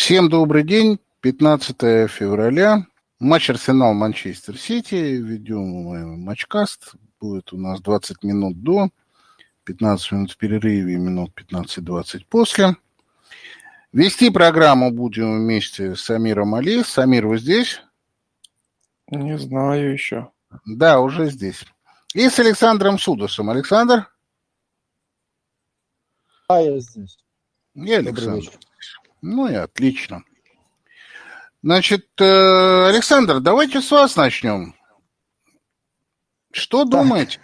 Всем добрый день. 15 февраля. Матч Арсенал-Манчестер Сити. Ведем мы матчкаст. Будет у нас 20 минут до, 15 минут в перерыве, минут 15-20 после. Вести программу будем вместе с Амиром Али. Самир, вы здесь? Не знаю еще. Да, уже здесь. И с Александром Судосом. Александр? Да, я здесь. И Александр. Ну и отлично. Значит, Александр, давайте с вас начнем. Что думаете?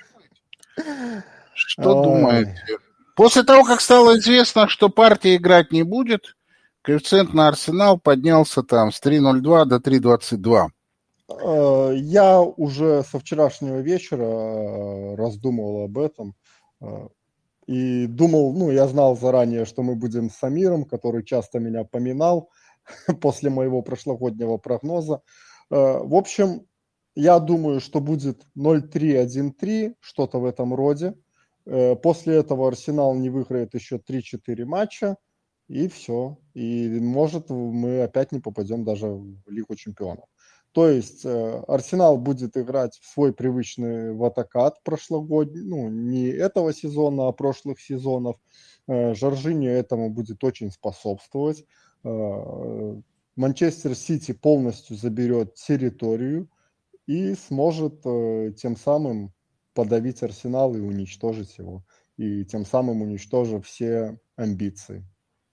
Что думаете? После того, как стало известно, что партия играть не будет, коэффициент на Арсенал поднялся там с 3.02 до 3.22. Я уже со вчерашнего вечера раздумывал об этом. И думал, я знал заранее, что мы будем с Амиром, который часто меня поминал после моего прошлогоднего прогноза. В общем, я думаю, что будет 0-3-1-3, что-то в этом роде. После этого Арсенал не выиграет еще 3-4 матча, и все. И может мы опять не попадем даже в Лигу чемпионов. То есть Арсенал будет играть в свой привычный в атакат прошлогодний, не этого сезона, а прошлых сезонов. Жоржиньо этому будет очень способствовать. Манчестер Сити полностью заберет территорию и сможет тем самым подавить Арсенал и уничтожить его. И тем самым уничтожив все амбиции.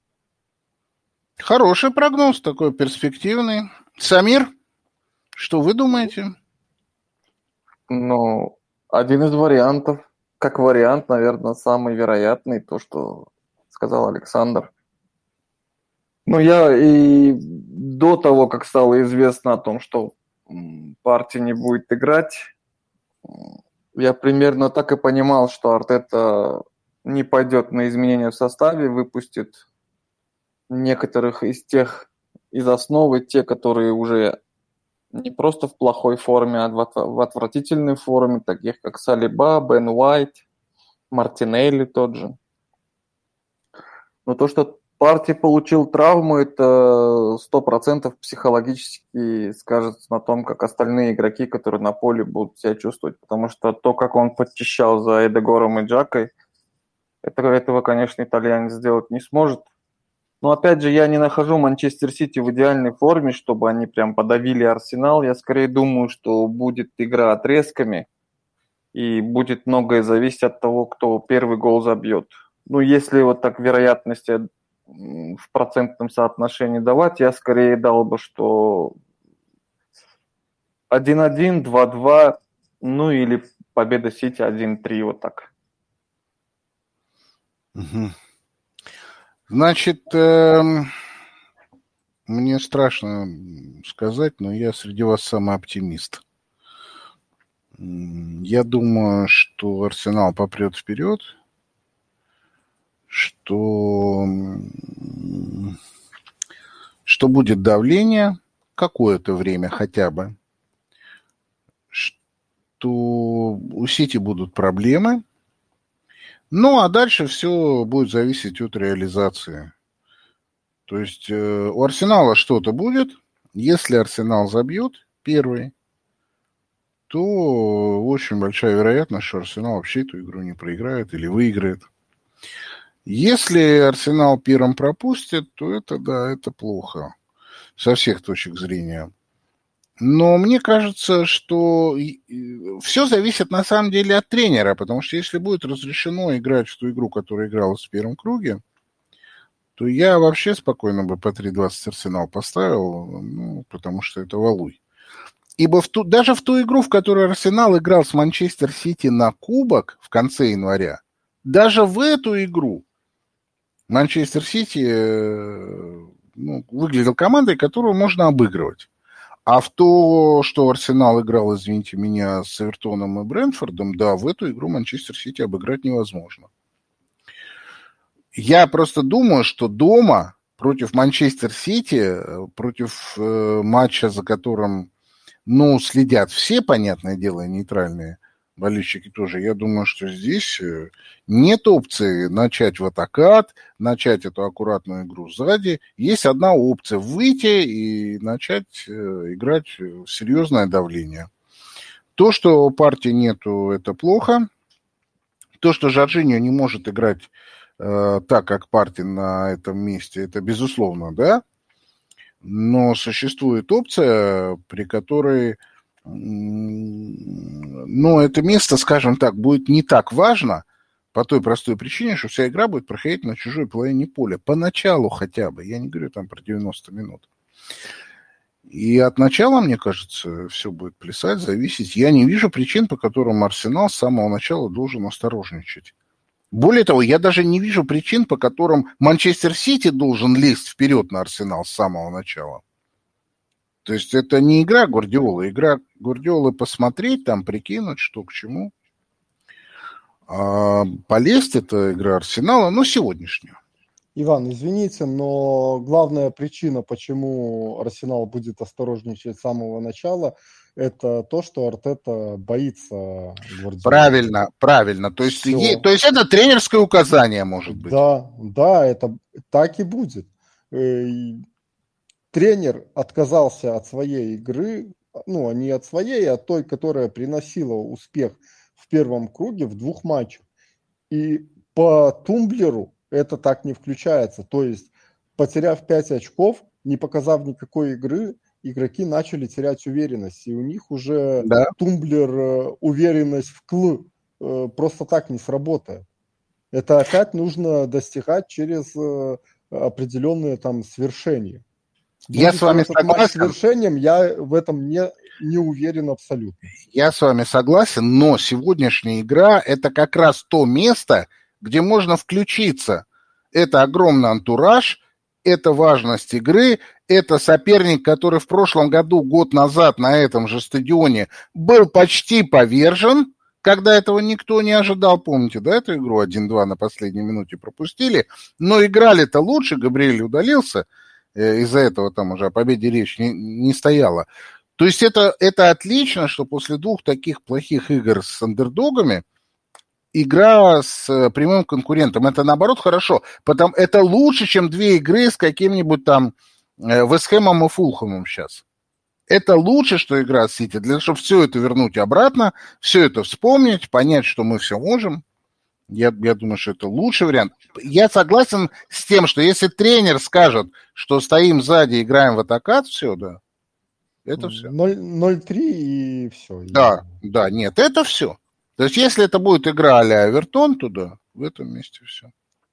Хороший прогноз, такой перспективный. Самир? Что вы думаете? Один из вариантов, как вариант, наверное, самый вероятный, то, что сказал Александр. Я и до того, как стало известно о том, что партия не будет играть, я примерно так и понимал, что Артета не пойдет на изменения в составе, выпустит некоторых из основы, те, которые уже не просто в плохой форме, а в отвратительной форме, таких как Салиба, Бен Уайт, Мартинелли тот же. Но то, что партия получил травму, это 100% психологически скажется на том, как остальные игроки, которые на поле, будут себя чувствовать. Потому что то, как он подчищал за Эдегором и Джакой, этого, конечно, итальянец сделать не сможет. Но опять же, я не нахожу Манчестер Сити в идеальной форме, чтобы они прям подавили Арсенал. Я скорее думаю, что будет игра отрезками, и будет многое зависеть от того, кто первый гол забьет. Если вот так вероятности в процентном соотношении давать, я скорее дал бы, что 1-1, 2-2, или победа Сити 1-3, вот так. Угу. Значит, мне страшно сказать, но я среди вас самый оптимист. Я думаю, что Арсенал попрет вперед, что будет давление какое-то время хотя бы, что у Сити будут проблемы. А дальше все будет зависеть от реализации. То есть у Арсенала что-то будет. Если Арсенал забьет первый, то очень большая вероятность, что Арсенал вообще эту игру не проиграет или выиграет. Если Арсенал первым пропустит, то это плохо со всех точек зрения. Но мне кажется, что все зависит на самом деле от тренера, потому что если будет разрешено играть в ту игру, которая игралась в первом круге, то я вообще спокойно бы по 3.20 Арсенал поставил, потому что это валуй. Ибо даже в ту игру, в которой Арсенал играл с Манчестер Сити на кубок в конце января, даже в эту игру Манчестер Сити выглядел командой, которую можно обыгрывать. А в то, что Арсенал играл, извините меня, с Эвертоном и Брентфордом, да, в эту игру Манчестер Сити обыграть невозможно. Я просто думаю, что дома против Манчестер Сити, против матча, за которым, следят все, понятное дело, нейтральные болельщики тоже, я думаю, что здесь нет опции начать в атакат, начать эту аккуратную игру сзади. Есть одна опция – выйти и начать играть в серьезное давление. То, что у партии нету, это плохо. То, что Жоржиньо не может играть так, как партия на этом месте, это безусловно, да. Но существует опция, при которой, ну, это место, скажем так, будет не так важно по той простой причине, что вся игра будет проходить на чужой половине поля. Поначалу хотя бы. Я не говорю там про 90 минут. И от начала, мне кажется, все будет плясать, зависеть. Я не вижу причин, по которым Арсенал с самого начала должен осторожничать. Более того, я даже не вижу причин, по которым Манчестер Сити должен лезть вперед на Арсенал с самого начала. То есть это не игра Гвардиолы. Игра Гвардиолы посмотреть, там прикинуть, что к чему. А полезть это игра Арсенала, но сегодняшняя. Иван, извините, но главная причина, почему Арсенал будет осторожничать с самого начала, это то, что Артета боится Гвардиолы. Правильно. То есть это тренерское указание, может быть. Да, это так и будет. Тренер отказался от своей игры, ну, не от своей, а от той, которая приносила успех в первом круге в 2 матчах. И по тумблеру это так не включается. То есть, потеряв 5 очков, не показав никакой игры, игроки начали терять уверенность. И у них уже тумблер уверенность в КЛ просто так не сработает. Это опять нужно достигать через определенные там свершения. Я с вами согласен. Свершением я в этом не уверен абсолютно. Я с вами согласен, но сегодняшняя игра – это как раз то место, где можно включиться. Это огромный антураж, это важность игры, это соперник, который в прошлом году, год назад на этом же стадионе был почти повержен, когда этого никто не ожидал. Помните, да, эту игру 1-2 на последней минуте пропустили, но играли-то лучше, Габриэль удалился, из-за этого там уже о победе речь не стояла. То есть это отлично, что после 2 таких плохих игр с андердогами игра с прямым конкурентом. Это, наоборот, хорошо. Это лучше, чем 2 игры с каким-нибудь там Вест Хэмом и Фулхэмом сейчас. Это лучше, что игра с Сити, для того, чтобы все это вернуть обратно, все это вспомнить, понять, что мы все можем. Я думаю, что это лучший вариант. Я согласен с тем, что если тренер скажет, что стоим сзади, играем в атакат, все, да. Это все. 0-3 и все. Да, нет, это все. То есть, если это будет игра а-ля Эвертон, то да, в этом месте все.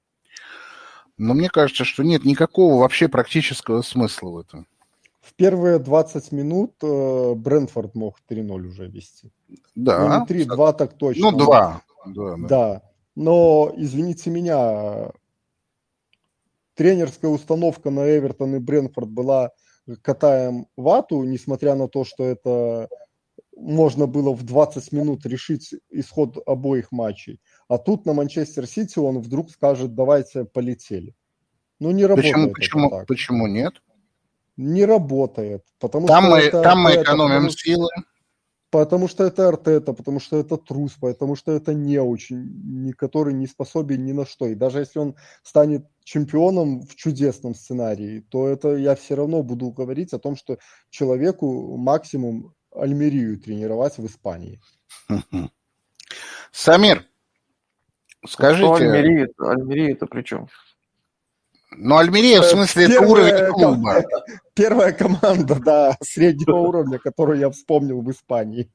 Но мне кажется, что нет никакого вообще практического смысла в этом. В первые 20 минут Брентфорд мог 3-0 уже вести. Да. Ну, не 3-2 так точно. Ну, 2. Да. Но, извините меня, тренерская установка на Эвертон и Брентфорд была катаем вату, несмотря на то, что это можно было в 20 минут решить исход обоих матчей. А тут на Манчестер Сити он вдруг скажет, давайте полетели. Ну, не работает. Почему нет? Не работает. Потому там что мы экономим силы. Потому что это Артета, потому что это трус, потому что это неуч, который не способен ни на что. И даже если он станет чемпионом в чудесном сценарии, то это я все равно буду говорить о том, что человеку максимум Альмерию тренировать в Испании. Самир, скажите... Альмерия-то при чем? Ну, Альмерия, в смысле, это уровень клуба. Первая команда, да, среднего уровня, которую я вспомнил в Испании.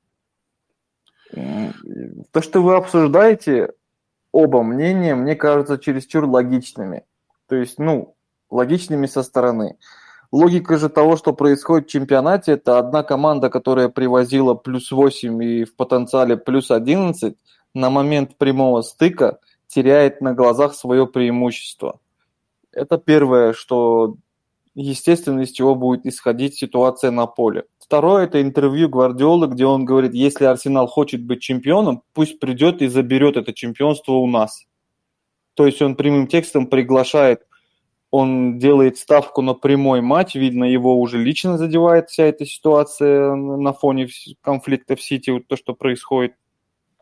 То, что вы обсуждаете, оба мнения, мне кажется, чересчур логичными. То есть, логичными со стороны. Логика же того, что происходит в чемпионате, это одна команда, которая привозила +8 и в потенциале +11, на момент прямого стыка теряет на глазах свое преимущество. Это первое, что, естественно, из чего будет исходить ситуация на поле. Второе – это интервью Гвардиолы, где он говорит, если Арсенал хочет быть чемпионом, пусть придет и заберет это чемпионство у нас. То есть он прямым текстом приглашает, он делает ставку на прямой матч, видно, его уже лично задевает вся эта ситуация на фоне конфликта в Сити, вот то, что происходит.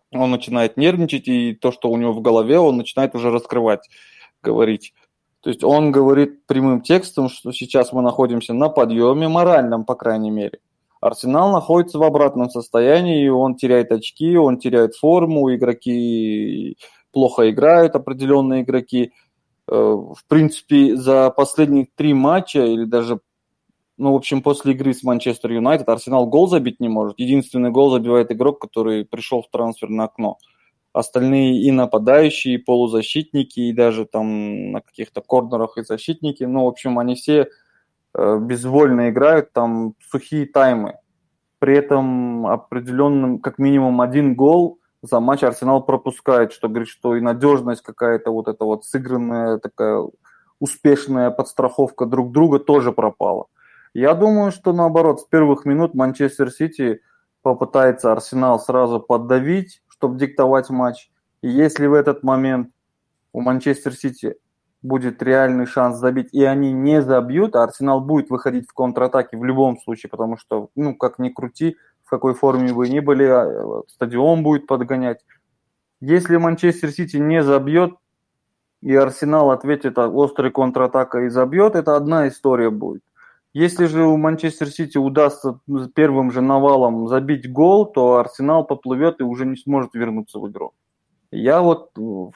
Он начинает нервничать, и то, что у него в голове, он начинает уже раскрывать, говорить. То есть он говорит прямым текстом, что сейчас мы находимся на подъеме, моральном, по крайней мере. Арсенал находится в обратном состоянии, он теряет очки, он теряет форму, игроки плохо играют, определенные игроки. В принципе, за последние 3 матча, или даже, в общем, после игры с Манчестер Юнайтед, Арсенал гол забить не может. Единственный гол забивает игрок, который пришел в трансферное окно. Остальные и нападающие, и полузащитники, и даже там на каких-то корнерах и защитники. В общем, они все безвольно играют, там сухие таймы. При этом определенным, как минимум, 1 гол за матч Арсенал пропускает, что говорит, что и надежность какая-то, вот эта вот сыгранная такая успешная подстраховка друг друга тоже пропала. Я думаю, что наоборот, с первых минут Манчестер Сити попытается Арсенал сразу поддавить, чтобы диктовать матч. И если в этот момент у Манчестер Сити будет реальный шанс забить, и они не забьют, а Арсенал будет выходить в контратаке в любом случае, потому что, как ни крути, в какой форме вы ни были, стадион будет подгонять. Если Манчестер Сити не забьет, и Арсенал ответит острой контратакой и забьет, это одна история будет. Если же у Манчестер Сити удастся первым же навалом забить гол, то Арсенал поплывет и уже не сможет вернуться в игру. Я вот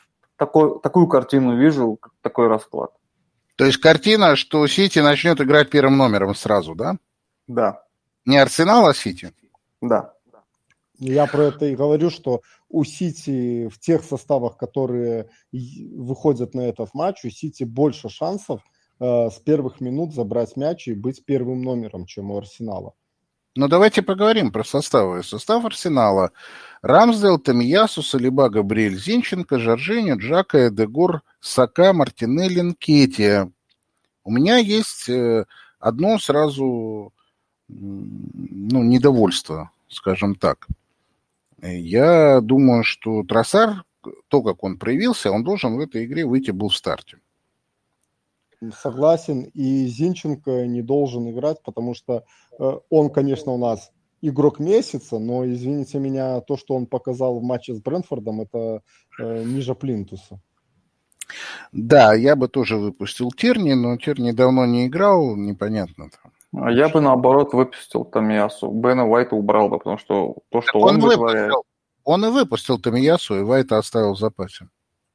такую картину вижу, такой расклад. То есть картина, что Сити начнет играть первым номером сразу, да? Да. Не Арсенал, а Сити? Да. Я про это и говорю, что у Сити в тех составах, которые выходят на этот матч, у Сити больше шансов с первых минут забрать мяч и быть первым номером, чем у Арсенала. Давайте поговорим про составы. Состав Арсенала: Рамсдейл, Томиясу, Салиба, Габриэль, Зинченко, Жоржиньо, Джака, Эдегор, Сака, Мартинелли, Нкетия. У меня есть одно сразу недовольство, скажем так. Я думаю, что Тросар, то, как он проявился, он должен в этой игре выйти был в старте. Согласен, и Зинченко не должен играть, потому что он, конечно, у нас игрок месяца, но, извините меня, то, что он показал в матче с Брентфордом, это ниже плинтуса. Да, я бы тоже выпустил Тирни, но Тирни давно не играл, непонятно. А я бы, наоборот, выпустил Томиясу. Бена Уайта убрал бы, потому что то, что он вытворяет... Он и выпустил Томиясу, и Уайта оставил в запасе.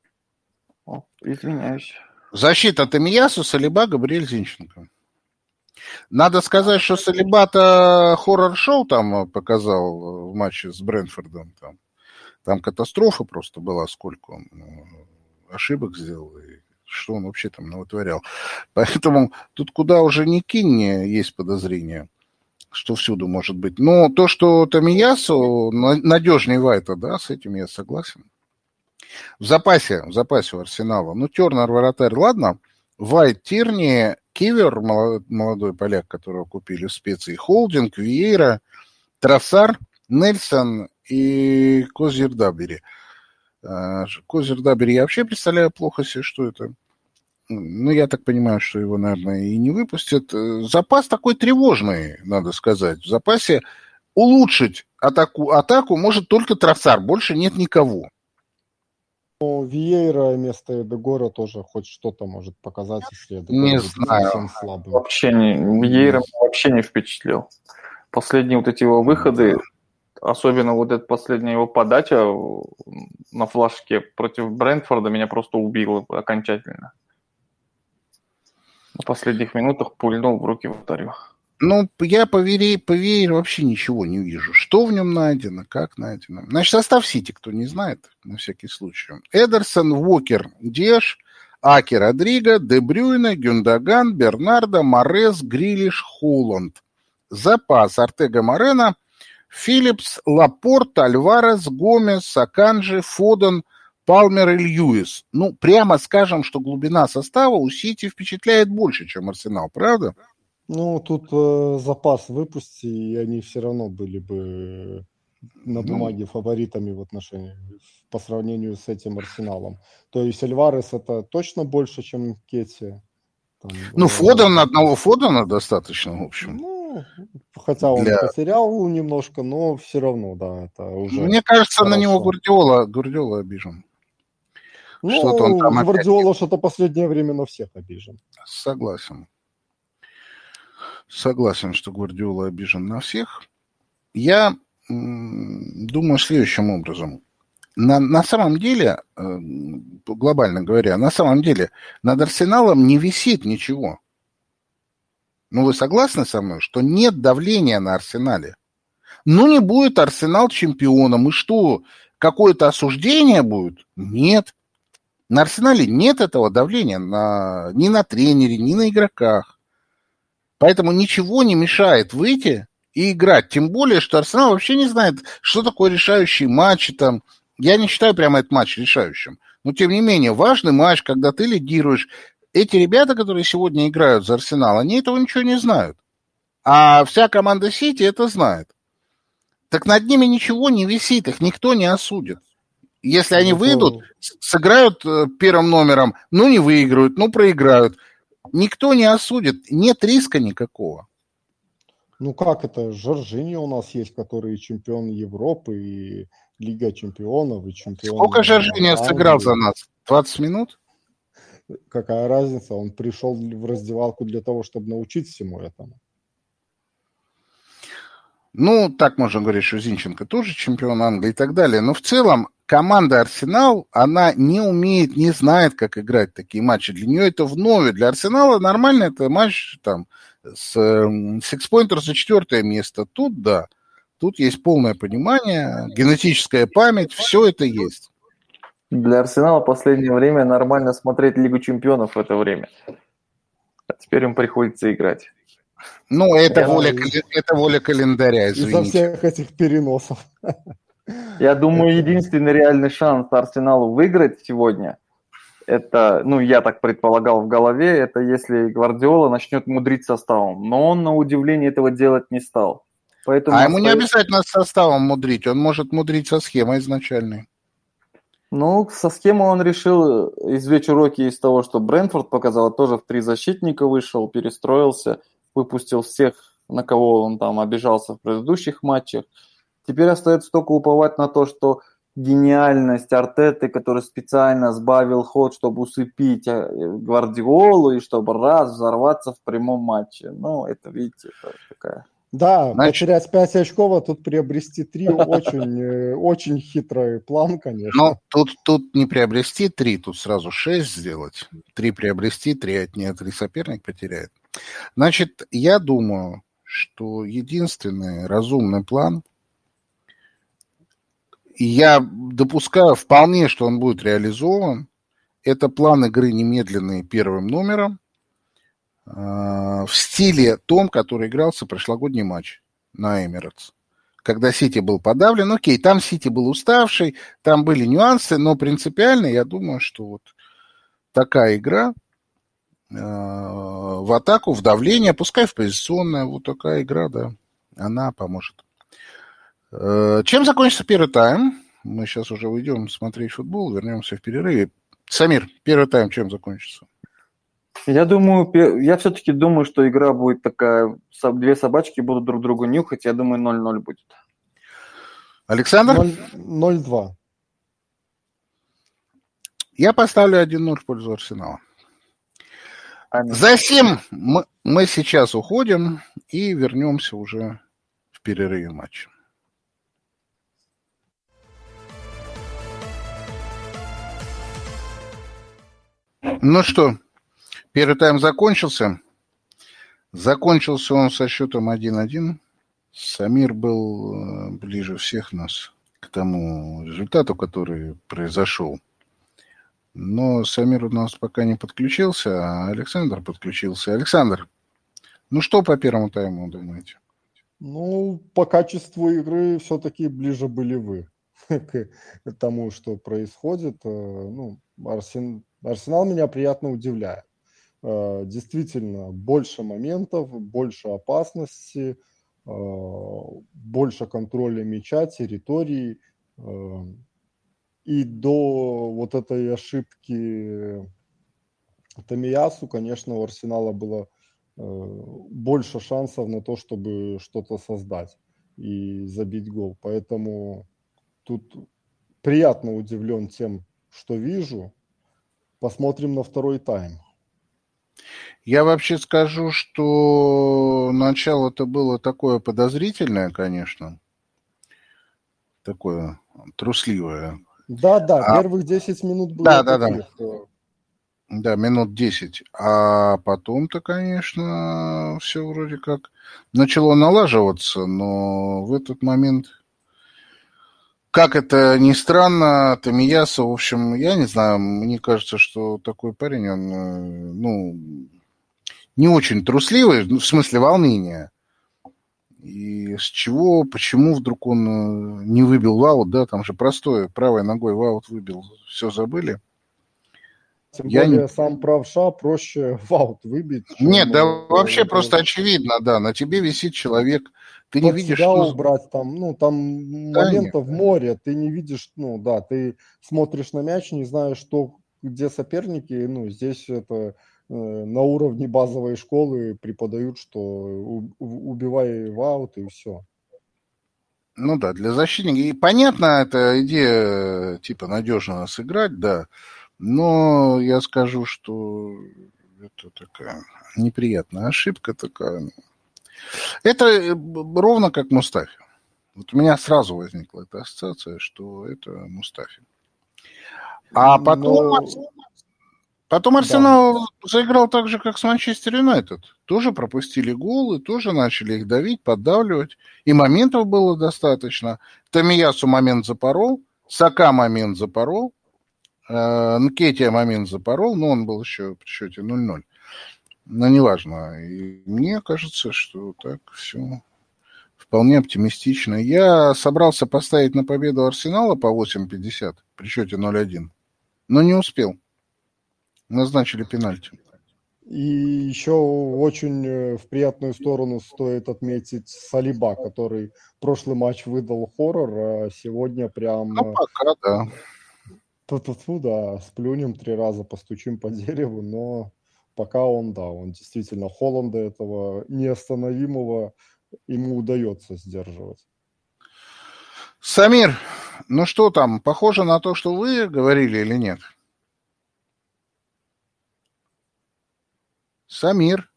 Извиняюсь. Защита Томиясу, Салиба, Габриэль, Зинченко. Надо сказать, что Салиба-то хоррор-шоу там показал в матче с Брентфордом. Там катастрофа просто была, сколько он ошибок сделал, и что он вообще там навытворял. Поэтому тут куда уже ни кинь, есть подозрение, что всюду может быть. Но то, что Томиясу надежнее Вайта, да, с этим я согласен. В запасе у Арсенала. Тернер, вратарь, ладно. Вайт, Тирни, Кивер, молодой поляк, которого купили в специи, Холдинг, Виейра, Тросар, Нельсон и Козир-Дабери. Козир-Дабери я вообще представляю плохо себе, что это. Я так понимаю, что его, наверное, и не выпустят. Запас такой тревожный, надо сказать. В запасе улучшить атаку может только Тросар, больше нет никого. Виейра вместо Эдегора тоже хоть что-то может показать, если Эдегор не будет знаю. совсем слабым. Виейра вообще не впечатлил. Последние вот эти его выходы, особенно вот эта последняя его подача на флажке против Брентфорда, меня просто убила окончательно. На последних минутах пульнул в руки вратарю. Я по Виейре вообще ничего не вижу. Что в нем найдено, как найдено. Значит, состав Сити, кто не знает, на всякий случай. Эдерсон, Уокер, Диаш, Аки, Родриго, Де Брюйне, Гюндаган, Бернардо, Морес, Грилиш, Холланд. Запас: Ортега, Морено, Филлипс, Лапорт, Альварес, Гомес, Аканджи, Фоден, Палмер и Льюис. Прямо скажем, что глубина состава у Сити впечатляет больше, чем Арсенал, правда? Тут запас выпусти, и они все равно были бы на бумаге фаворитами по сравнению с этим Арсеналом. То есть Альварес это точно больше, чем Кетти. Одного Фодена достаточно, в общем. Ну, хотя он потерял немножко, но все равно, да, это уже Мне кажется, хорошо. на него Гвардиола обижен. Что-то он там Гвардиола что-то последнее время на всех обижен. Согласен. Согласен, что Гвардиола обижен на всех. Я думаю следующим образом. На самом деле, глобально говоря, на самом деле над Арсеналом не висит ничего. Ну, вы согласны со мной, что нет давления на Арсенале? Ну, не будет Арсенал чемпионом. И что, какое-то осуждение будет? Нет. На Арсенале нет этого давления ни на тренере, ни на игроках. Поэтому ничего не мешает выйти и играть. Тем более, что Арсенал вообще не знает, что такое решающий матч. Там. Я не считаю прямо этот матч решающим. Но, тем не менее, важный матч, когда ты лидируешь. Эти ребята, которые сегодня играют за Арсенал, они этого ничего не знают. А вся команда Сити это знает. Так над ними ничего не висит, их никто не осудит. Если они выйдут, сыграют первым номером, ну, не выиграют, ну, проиграют. Никто не осудит, нет риска никакого. Ну, как это? Жоржиньо у нас есть, который чемпион Европы, и Лига чемпионов, и чемпион Сколько Жоржиньо сыграл за нас? 20 минут? Какая разница? Он пришел в раздевалку для того, чтобы научить всему этому. Ну, так можно говорить, что Зинченко тоже чемпион Англии и так далее. Но в целом команда Арсенал, она не умеет, не знает, как играть такие матчи. Для нее это вновь. Для Арсенала нормально это матч там с сикспоинтер за 4 место. Тут да, тут есть полное понимание, генетическая память, все это есть. Для Арсенала в последнее время нормально смотреть Лигу чемпионов в это время. А теперь им приходится играть. Ну, это воля календаря, извините. Из-за всех этих переносов. Я думаю, единственный реальный шанс Арсеналу выиграть сегодня, это, ну, я так предполагал в голове, это если Гвардиола начнет мудрить составом. Но он, на удивление, этого делать не стал. Поэтому ему не обязательно с составом мудрить, он может мудрить со схемой изначальной. Ну, со схемой он решил извлечь уроки из того, что Брентфорд показал, тоже в 3 защитника вышел, перестроился, выпустил всех, на кого он там обижался в предыдущих матчах. Теперь остается только уповать на то, что гениальность Артеты, который специально сбавил ход, чтобы усыпить Гвардиолу и чтобы взорваться в прямом матче. Ну, это, видите, это такая... Да, потерять 5 очков, а тут приобрести 3 очень хитрый план, конечно. Ну, тут не приобрести 3, тут сразу 6 сделать. 3 приобрести, 3 отнять, 3 соперник потеряет. Значит, я думаю, что единственный разумный план, и я допускаю вполне, что он будет реализован, это план игры немедленный первым номером, в стиле том, который игрался прошлогодний матч на Эмирейтс. Когда Сити был подавлен, окей, там Сити был уставший, там были нюансы, но принципиально я думаю, что вот такая игра в атаку, в давление, пускай в позиционное, вот такая игра, да, она поможет. Чем закончится первый тайм? Мы сейчас уже уйдем смотреть футбол, вернемся в перерыве. Самир, первый тайм чем закончится? Я все-таки думаю, что игра будет такая, 2 собачки будут друг другу нюхать, я думаю, 0-0 будет. Александр? 0-2. Я поставлю 1-0 в пользу Арсенала. Аминь. Затем мы сейчас уходим и вернемся уже в перерыве матча. Ну что, первый тайм закончился. Закончился он со счетом 1-1. Самир был ближе всех нас к тому результату, который произошел. Но Самир у нас пока не подключился, а Александр подключился. Александр, ну что по первому тайму думаете? Ну, по качеству игры все-таки ближе были вы к тому, что происходит. Ну, Арсенал меня приятно удивляет. Действительно, больше моментов, больше опасности, больше контроля мяча, территории. И до вот этой ошибки Томиясу, конечно, у Арсенала было больше шансов на то, чтобы что-то создать и забить гол. Поэтому тут приятно удивлен тем, что вижу. Посмотрим на второй тайм. Я вообще скажу, что начало-то было такое подозрительное, конечно, такое трусливое. Да, первых 10 минут было таких. Да, минут 10. А потом-то, конечно, все вроде как начало налаживаться, но в этот момент, как это ни странно, Томиясу, в общем, я не знаю, мне кажется, что такой парень, он, не очень трусливый, в смысле волнения. И с чего, почему вдруг он не выбил в аут, да, там же простое, правой ногой в аут выбил, все забыли. Тем более сам правша проще в аут выбить. Нет, да вообще просто очевидно, да, на тебе висит человек, ты не видишь, что... убрать там, там моментов в море, ты не видишь, ты смотришь на мяч, не знаешь, где соперники, здесь это на уровне базовой школы преподают, что убивай в аут и все. Ну да, для защитника. И понятно, это идея типа надежно сыграть, да. Но я скажу, что это такая неприятная ошибка такая. Это ровно как Мустафи. Вот у меня сразу возникла эта ассоциация, что это Мустафи. А потом Арсенал заиграл так же, как с Манчестер Юнайтед. Тоже пропустили голы, тоже начали их давить, поддавливать. И моментов было достаточно. Томиясу момент запорол, Сака момент запорол, Нкетия момент запорол, но он был еще при счете 0-0. Но неважно. И мне кажется, что так все вполне оптимистично. Я собрался поставить на победу Арсенала по 8.50 при счете 0-1, но не успел. Назначили пенальти. И еще очень в приятную сторону стоит отметить Салиба, который прошлый матч выдал хоррор, а сегодня прям... Ну, пока, да. Да, сплюнем 3 раза, постучим по дереву, но пока он действительно Холланда этого неостановимого ему удается сдерживать. Самир, ну что там, похоже на то, что вы говорили или нет? Самир.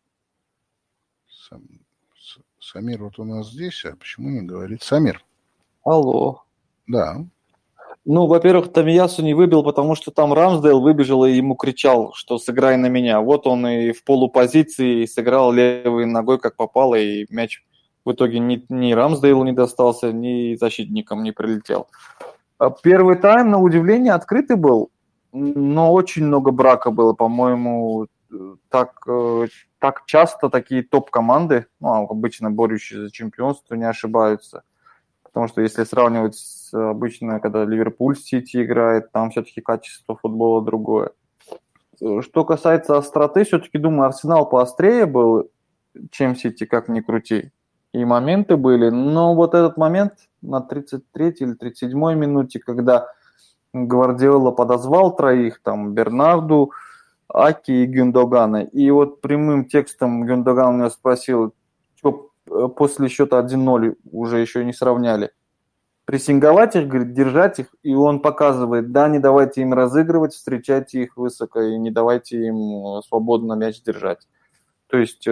Самир вот у нас здесь, а почему не говорит? Самир. Алло. Да. Ну, во-первых, Томиясу не выбил, потому что там Рамсдейл выбежал и ему кричал, что сыграй на меня. Вот он и в полупозиции сыграл левой ногой, как попало, и мяч в итоге ни Рамсдейлу не достался, ни защитникам не прилетел. Первый тайм, на удивление, открытый был, но очень много брака было, по-моему, так часто такие топ-команды, обычно борющие за чемпионство, не ошибаются. Потому что если сравнивать с обычно, когда Ливерпуль с Сити играет, там все-таки качество футбола другое. Что касается остроты, все-таки, думаю, Арсенал поострее был, чем Сити, как ни крути. И моменты были. Но вот этот момент на 33-й или 37-й минуте, когда Гвардиола подозвал троих, там, Бернарду, Аки и Гюндогана. И вот прямым текстом Гюндоган меня спросил, что после счета 1-0 уже еще не сравняли. Прессинговать их, говорит, держать их, и он показывает, да, не давайте им разыгрывать, встречайте их высоко, и не давайте им свободно мяч держать. То есть,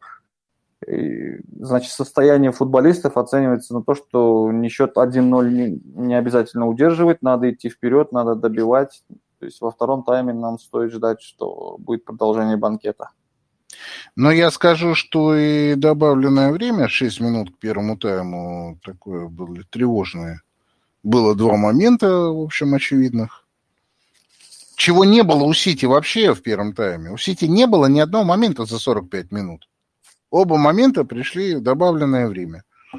значит, состояние футболистов оценивается на то, что не счет 1-0 не обязательно удерживать, надо идти вперед, надо добивать. То есть во втором тайме нам стоит ждать, что будет продолжение банкета. Но я скажу, что и добавленное время, 6 минут к первому тайму, такое было тревожное. Было 2 момента, в общем, очевидных. Чего не было у Сити вообще в первом тайме. У Сити не было ни одного момента за 45 минут. Оба момента пришли в добавленное время.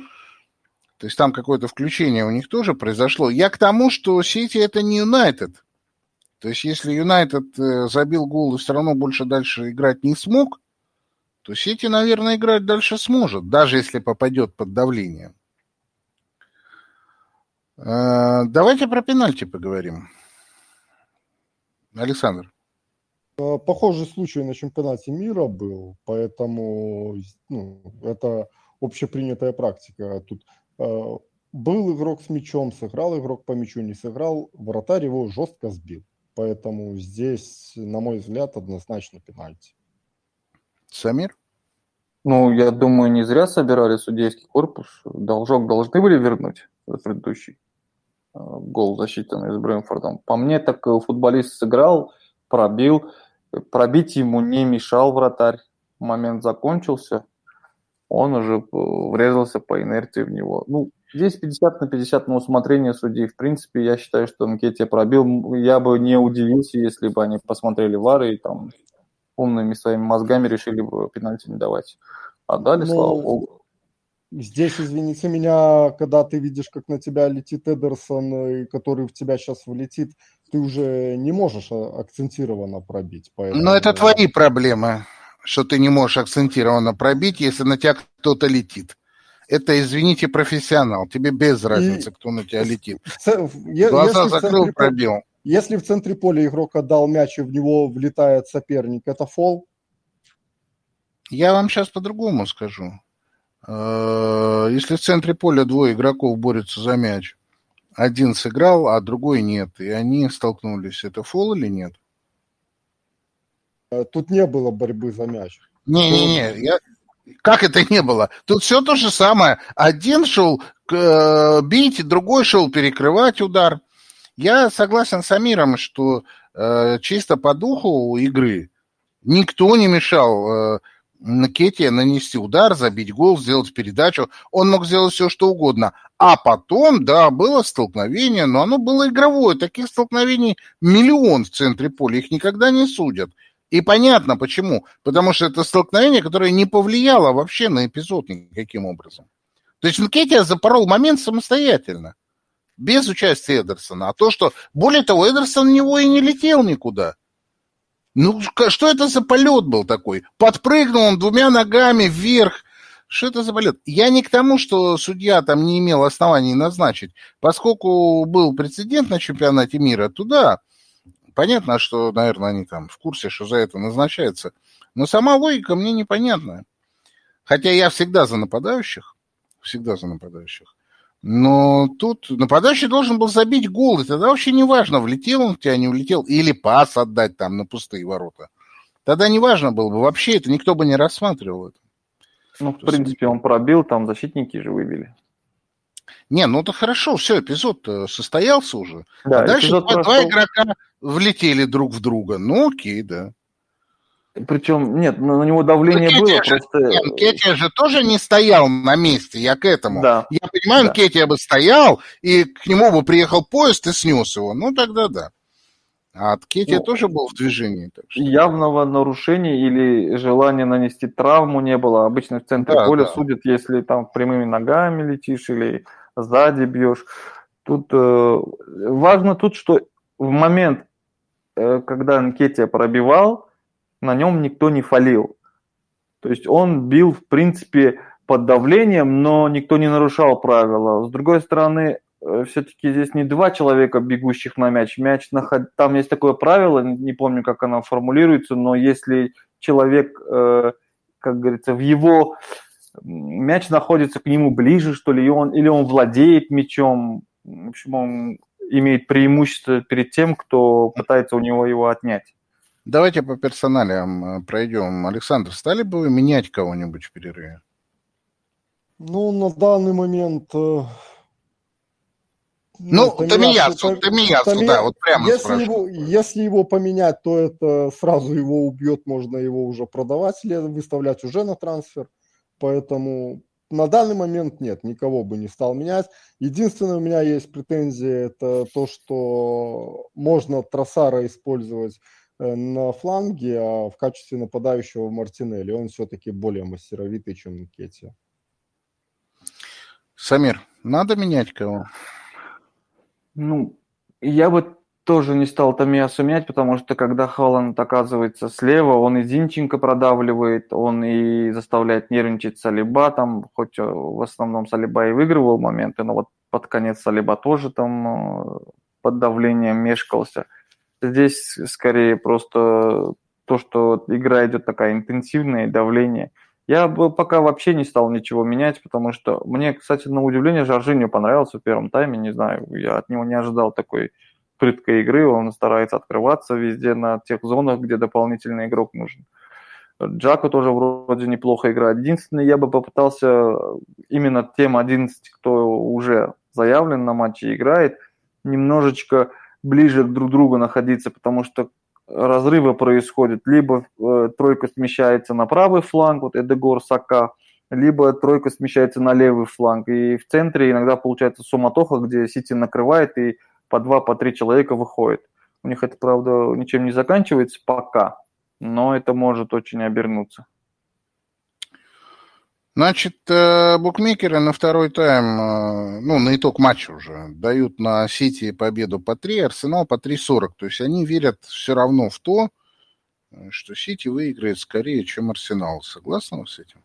То есть там какое-то включение у них тоже произошло. Я к тому, что Сити это не Юнайтед. То есть если Юнайтед забил гол и все равно больше дальше играть не смог, то Сити, наверное, играть дальше сможет, даже если попадет под давление. Давайте про пенальти поговорим. Александр. Похожий случай на чемпионате мира был, поэтому это общепринятая практика. Тут был игрок с мячом, сыграл игрок по мячу, не сыграл, вратарь его жестко сбил. Поэтому здесь, на мой взгляд, однозначно пенальти. Самир? Ну, я думаю, не зря собирали судейский корпус. Должок должны были вернуть за предыдущий гол, засчитанный с Брэнфордом. По мне, так футболист сыграл, пробил. Пробить ему не мешал вратарь. Момент закончился. Он уже врезался по инерции в него. Ну, здесь 50/50 на усмотрение судей. В принципе, я считаю, что Нкетия пробил. Я бы не удивился, если бы они посмотрели ВАР и там умными своими мозгами решили бы пенальти не давать. Отдали, слава богу. Здесь, извините меня, когда ты видишь, как на тебя летит Эдерсон, который в тебя сейчас влетит, ты уже не можешь акцентированно пробить. Поэтому... Но это твои проблемы, что ты не можешь акцентированно пробить, если на тебя кто-то летит. Это, извините, профессионал. Тебе без разницы, кто на тебя летит. Глаза закрыл, пробил. Если в центре поля игрок отдал мяч, и в него влетает соперник, это фол? Я вам сейчас по-другому скажу. Если в центре поля двое игроков борются за мяч, один сыграл, а другой нет, и они столкнулись, это фол или нет? Тут не было борьбы за мяч. Не-не-не, как это не было? Тут все то же самое. Один шел бить, другой шел перекрывать удар. Я согласен с Амиром, что чисто по духу игры никто не мешал Нкетия нанести удар, забить гол, сделать передачу. Он мог сделать все, что угодно. А потом, да, было столкновение, но оно было игровое. Таких столкновений миллион в центре поля. Их никогда не судят. И понятно почему. Потому что это столкновение, которое не повлияло вообще на эпизод никаким образом. То есть Нкетия запорол момент самостоятельно. Без участия Эдерсона. А то, что... Более того, Эдерсон в него и не летел никуда. Ну, что это за полет был такой? Подпрыгнул он двумя ногами вверх. Что это за полет? Я не к тому, что судья там не имел оснований назначить. Поскольку был прецедент на чемпионате мира, туда понятно, что, наверное, они там в курсе, что за это назначается. Но сама логика мне непонятная. Хотя я всегда за нападающих. Всегда за нападающих. Но тут нападающий должен был забить гол, и тогда вообще не важно, влетел он в тебя, не влетел, или пас отдать там на пустые ворота. Тогда не важно было бы, вообще это никто бы не рассматривал это. Ну, в принципе, он пробил, там защитники же выбили. Не, ну это хорошо, все, эпизод состоялся уже. Да, а дальше два игрока влетели друг в друга. Ну, окей, да. Причем, нет, на него давление было, просто... Нкетия же тоже не стоял на месте, я к этому. Да. Я понимаю, да. Нкетия бы стоял, и к нему бы приехал поезд и снес его. Ну, тогда да. А Нкетия тоже был в движении. Так что... Явного нарушения или желания нанести травму не было. Обычно в центре поля судят, если там прямыми ногами летишь или сзади бьешь. Тут важно тут, что в момент, когда Нкетия пробивал, на нем никто не фолил. То есть он бил, в принципе, под давлением, но никто не нарушал правила. С другой стороны, все-таки здесь не два человека, бегущих на мяч. Там есть такое правило, не помню, как оно формулируется, но если человек, как говорится, мяч находится к нему ближе, что ли, или он владеет мячом, в общем, он имеет преимущество перед тем, кто пытается у него его отнять. Давайте по персоналиям пройдем. Александр, стали бы вы менять кого-нибудь в перерыве? Ну, на данный момент... Томиясу, да, вот прямо спрашиваю. Если его поменять, то это сразу его убьет, можно его уже продавать, выставлять уже на трансфер. Поэтому на данный момент нет, никого бы не стал менять. Единственное, у меня есть претензия, это то, что можно Тросара использовать на фланге, а в качестве нападающего Мартинелли. Он все-таки более мастеровитый, чем Нкетия. Самир, надо менять кого? Ну, я бы тоже не стал Томиясу менять, потому что когда Халанд оказывается слева, он и Зинченко продавливает, он и заставляет нервничать Салиба, там, хоть в основном Салиба и выигрывал моменты, но вот под конец Салиба тоже там под давлением мешкался. Здесь скорее просто то, что игра идет такая интенсивная, давление. Я бы пока вообще не стал ничего менять, потому что мне, кстати, на удивление, Жоржиньо понравился в первом тайме, не знаю, я от него не ожидал такой прыткой игры, он старается открываться везде на тех зонах, где дополнительный игрок нужен. Джако тоже вроде неплохо играет. Единственное, я бы попытался именно тем 11, кто уже заявлен на матче и играет, немножечко ближе друг к другу находиться, потому что разрывы происходят. Либо тройка смещается на правый фланг, вот Эдегор, Сака, либо тройка смещается на левый фланг. И в центре иногда получается суматоха, где Сити накрывает и по 2, по 3 человека выходит. У них это, правда, ничем не заканчивается пока, но это может очень обернуться. Значит, букмекеры на второй тайм, ну, на итог матча уже, дают на Сити победу по 3, Арсенал по 3.40. То есть они верят все равно в то, что Сити выиграет скорее, чем Арсенал. Согласны вы с этим?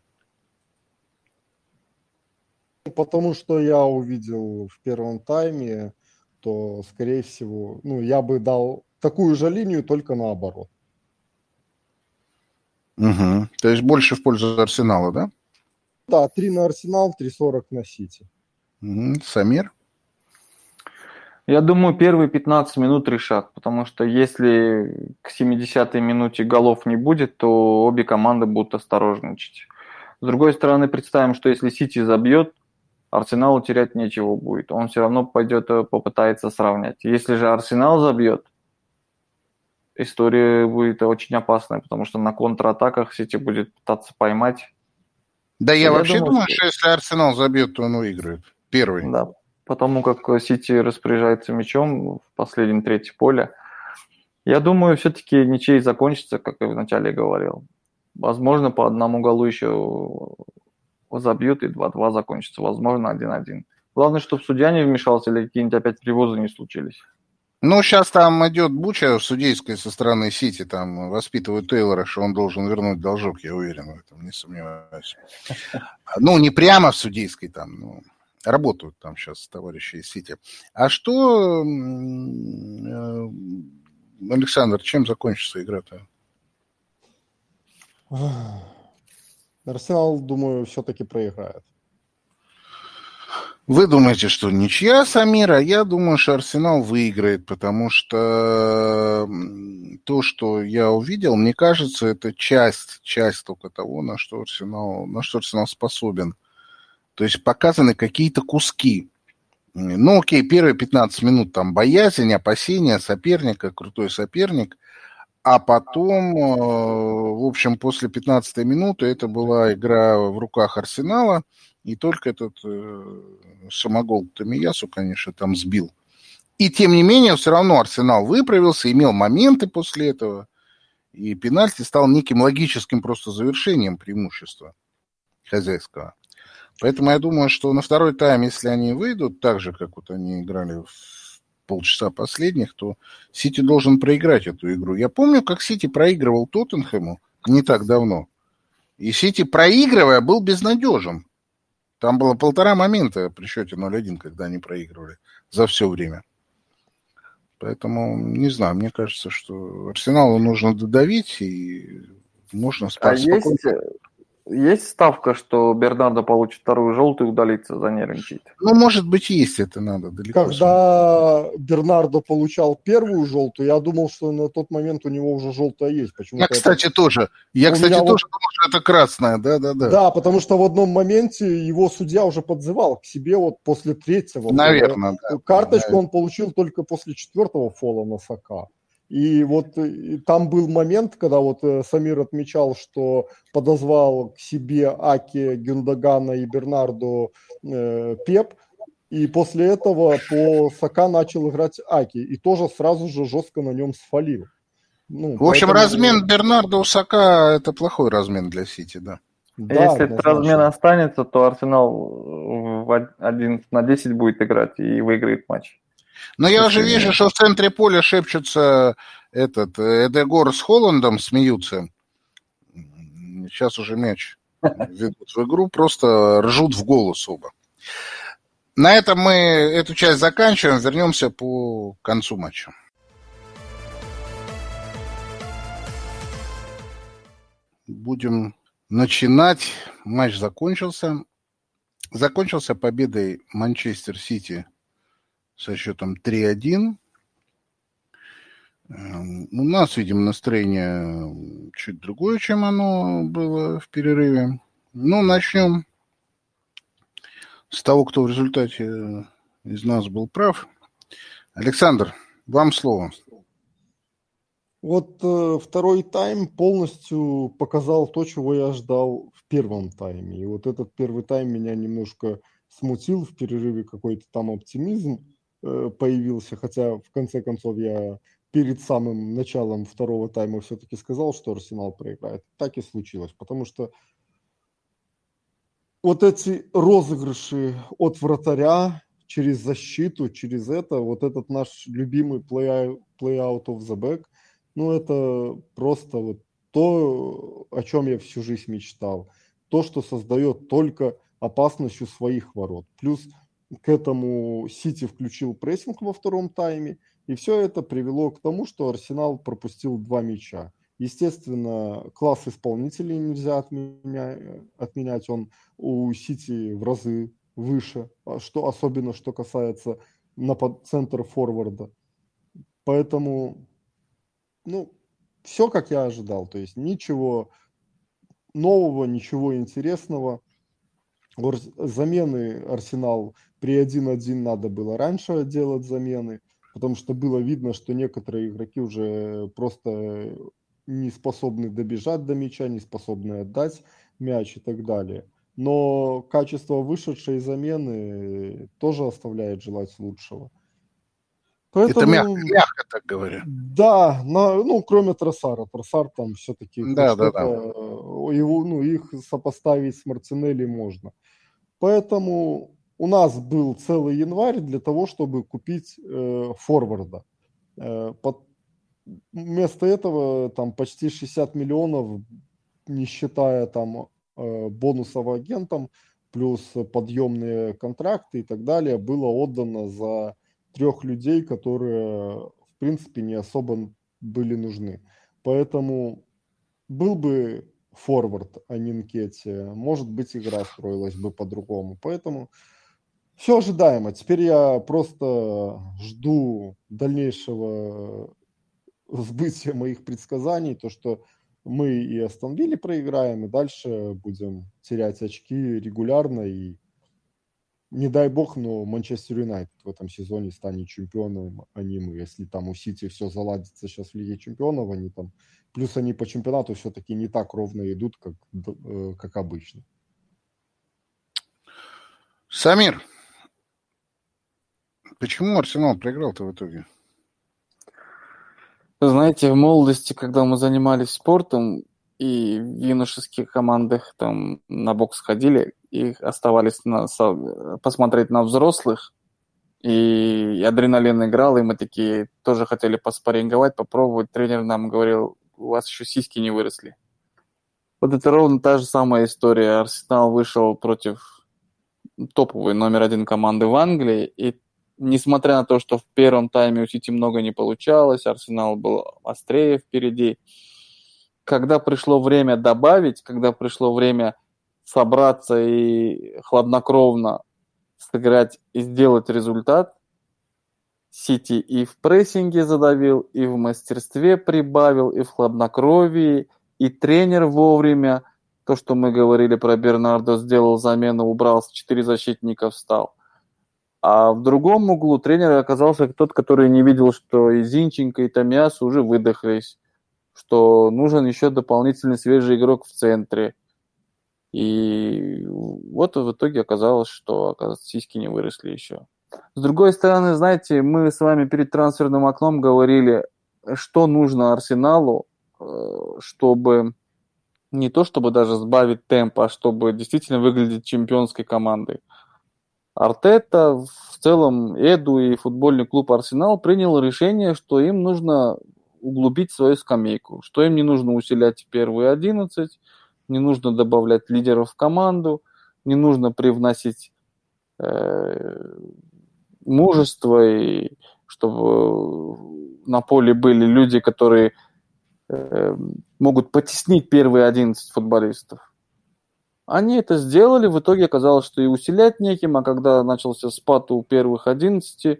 Потому что я увидел в первом тайме, то, скорее всего, ну, я бы дал такую же линию, только наоборот. Угу. То есть больше в пользу Арсенала, да? Да, 3 на Арсенал, 3.40 на Сити. Угу. Самир? Я думаю, первые 15 минут решат, потому что если к 70-й минуте голов не будет, то обе команды будут осторожничать. С другой стороны, представим, что если Сити забьет, Арсеналу терять нечего будет. Он все равно пойдет и попытается сравнять. Если же Арсенал забьет, история будет очень опасная, потому что на контратаках Сити будет пытаться поймать. Да, я вообще думаю, что если Арсенал забьет, то он выиграет. Первый. Да, потому как Сити распоряжается мячом в последнем трети поля. Я думаю, все-таки ничей закончится, как я вначале говорил. Возможно, по одному голу еще забьют, и 2-2 закончится. Возможно, 1-1. Главное, чтобы судья не вмешался или какие-нибудь опять привозы не случились. Ну, сейчас там идет буча судейская со стороны Сити, там воспитывают Тейлора, что он должен вернуть должок, я уверен в этом, не сомневаюсь. Ну, не прямо в судейской там, но работают там сейчас товарищи из Сити. А что, Александр, чем закончится игра-то? Арсенал, думаю, все-таки проиграет. Вы думаете, что ничья, Самир, а я думаю, что Арсенал выиграет, потому что то, что я увидел, мне кажется, это часть только того, на что Арсенал способен. То есть показаны какие-то куски. Ну, окей, первые 15 минут там боязнь, опасения соперника, крутой соперник, а потом, в общем, после 15-й минуты это была игра в руках Арсенала, и только этот самогол Томиясу, конечно, там сбил. И тем не менее, все равно Арсенал выправился, имел моменты после этого, и пенальти стал неким логическим просто завершением преимущества хозяйского. Поэтому я думаю, что на второй тайм, если они выйдут так же, как вот они играли в полчаса последних, то Сити должен проиграть эту игру. Я помню, как Сити проигрывал Тоттенхэму не так давно. И Сити, проигрывая, был безнадежен. Там было 1,5 момента при счете 0-1, когда они проигрывали за все время. Поэтому, не знаю, мне кажется, что Арсеналу нужно додавить, и можно спокойно... Есть ставка, что Бернардо получит вторую желтую и удалится, занервничает? Ну, может быть, есть, это надо далеко. Когда Бернардо получал первую желтую, я думал, что на тот момент у него уже желтая есть. Я, кстати, тоже думал, что это красная, да. Да, потому что в одном моменте его судья уже подзывал к себе вот после 3-го. Наверное, да. Карточку он получил только после 4-го фола на Сака. И вот там был момент, когда вот Самир отмечал, что подозвал к себе Аки, Гюндогана и Бернардо Пеп, и после этого по Сака начал играть Аки, и тоже сразу же жестко на нем сфалил. Ну, в общем, размен Бернардо у Сака – это плохой размен для Сити, да. Если этот размен останется, то Арсенал 11-10 будет играть и выиграет матч. Но я уже вижу, что в центре поля шепчутся Эдегор с Холландом, смеются. Сейчас уже мяч ведут в игру, просто ржут в голос оба. На этом мы эту часть заканчиваем, вернемся по концу матча. будем начинать. Матч закончился. Закончился победой Манчестер Сити со счетом 3-1. У нас, видимо, настроение чуть другое, чем оно было в перерыве. Ну, начнем с того, кто в результате из нас был прав. Александр, вам слово. Вот второй тайм полностью показал то, чего я ждал в первом тайме. И вот этот первый тайм меня немножко смутил. В перерыве какой-то там оптимизм появился. Хотя, в конце концов, я перед самым началом второго тайма все-таки сказал, что Арсенал проиграет. Так и случилось. Потому что вот эти розыгрыши от вратаря через защиту, через это, вот этот наш любимый play out of the back, ну, это просто вот то, о чем я всю жизнь мечтал. То, что создает только опасность у своих ворот. Плюс к этому Сити включил прессинг во втором тайме, и все это привело к тому, что Арсенал пропустил 2 мяча. Естественно, класс исполнителей нельзя отменять, он у Сити в разы выше, особенно что касается центра форварда. Поэтому, ну, все как я ожидал, то есть ничего нового, ничего интересного. Замены Арсенал при 1-1 надо было раньше делать замены, потому что было видно, что некоторые игроки уже просто не способны добежать до мяча, не способны отдать мяч и так далее. Но качество вышедшей замены тоже оставляет желать лучшего. Поэтому, это мягко так говоря. Да, ну, кроме Тросара. Тросар там все-таки их сопоставить с Мартинелли можно. Поэтому у нас был целый январь для того, чтобы купить форварда. Вместо этого там почти 60 миллионов, не считая там бонусов агентам, плюс подъемные контракты и так далее, было отдано за 3 людей, которые, в принципе, не особо были нужны. Поэтому был бы форвард, а не Нкетти, может быть, игра строилась бы по-другому. Поэтому все ожидаемо. Теперь я просто жду дальнейшего сбытия моих предсказаний, то, что мы и Астон Вилле проиграем, и дальше будем терять очки регулярно, и не дай бог, но Манчестер Юнайтед в этом сезоне станет чемпионом, а не мы. Если там у Сити все заладится сейчас в Лиге чемпионов, они там, плюс они по чемпионату все-таки не так ровно идут, как обычно. Самир, почему Арсенал проиграл-то в итоге? Знаете, в молодости, когда мы занимались спортом и в юношеских командах там на бокс ходили, и оставались посмотреть на взрослых, и адреналин играл, и мы такие тоже хотели поспарринговать, попробовать. Тренер нам говорил, у вас еще сиськи не выросли. Вот это ровно та же самая история. Арсенал вышел против топовой номер 1 команды в Англии, и несмотря на то, что в первом тайме у Сити много не получалось, Арсенал был острее впереди. Когда пришло время добавить, когда пришло время собраться и хладнокровно сыграть и сделать результат, Сити и в прессинге задавил, и в мастерстве прибавил, и в хладнокровии, и тренер вовремя, то, что мы говорили про Бернардо, сделал замену, убрал, 4 защитника встал. А в другом углу тренер оказался тот, который не видел, что и Зинченко, и Томиасу уже выдохлись, что нужен еще дополнительный свежий игрок в центре. И вот в итоге оказалось, что сиськи не выросли еще. С другой стороны, знаете, мы с вами перед трансферным окном говорили, что нужно Арсеналу, чтобы не то чтобы даже сбавить темп, а чтобы действительно выглядеть чемпионской командой. Артета, в целом Эду и футбольный клуб Арсенал принял решение, что им нужно углубить свою скамейку, что им не нужно усилять первые 11, не нужно добавлять лидеров в команду, не нужно привносить мужество, и чтобы на поле были люди, которые могут потеснить первые 11 футболистов. Они это сделали, в итоге оказалось, что и усилять неким, а когда начался спад у первых 11,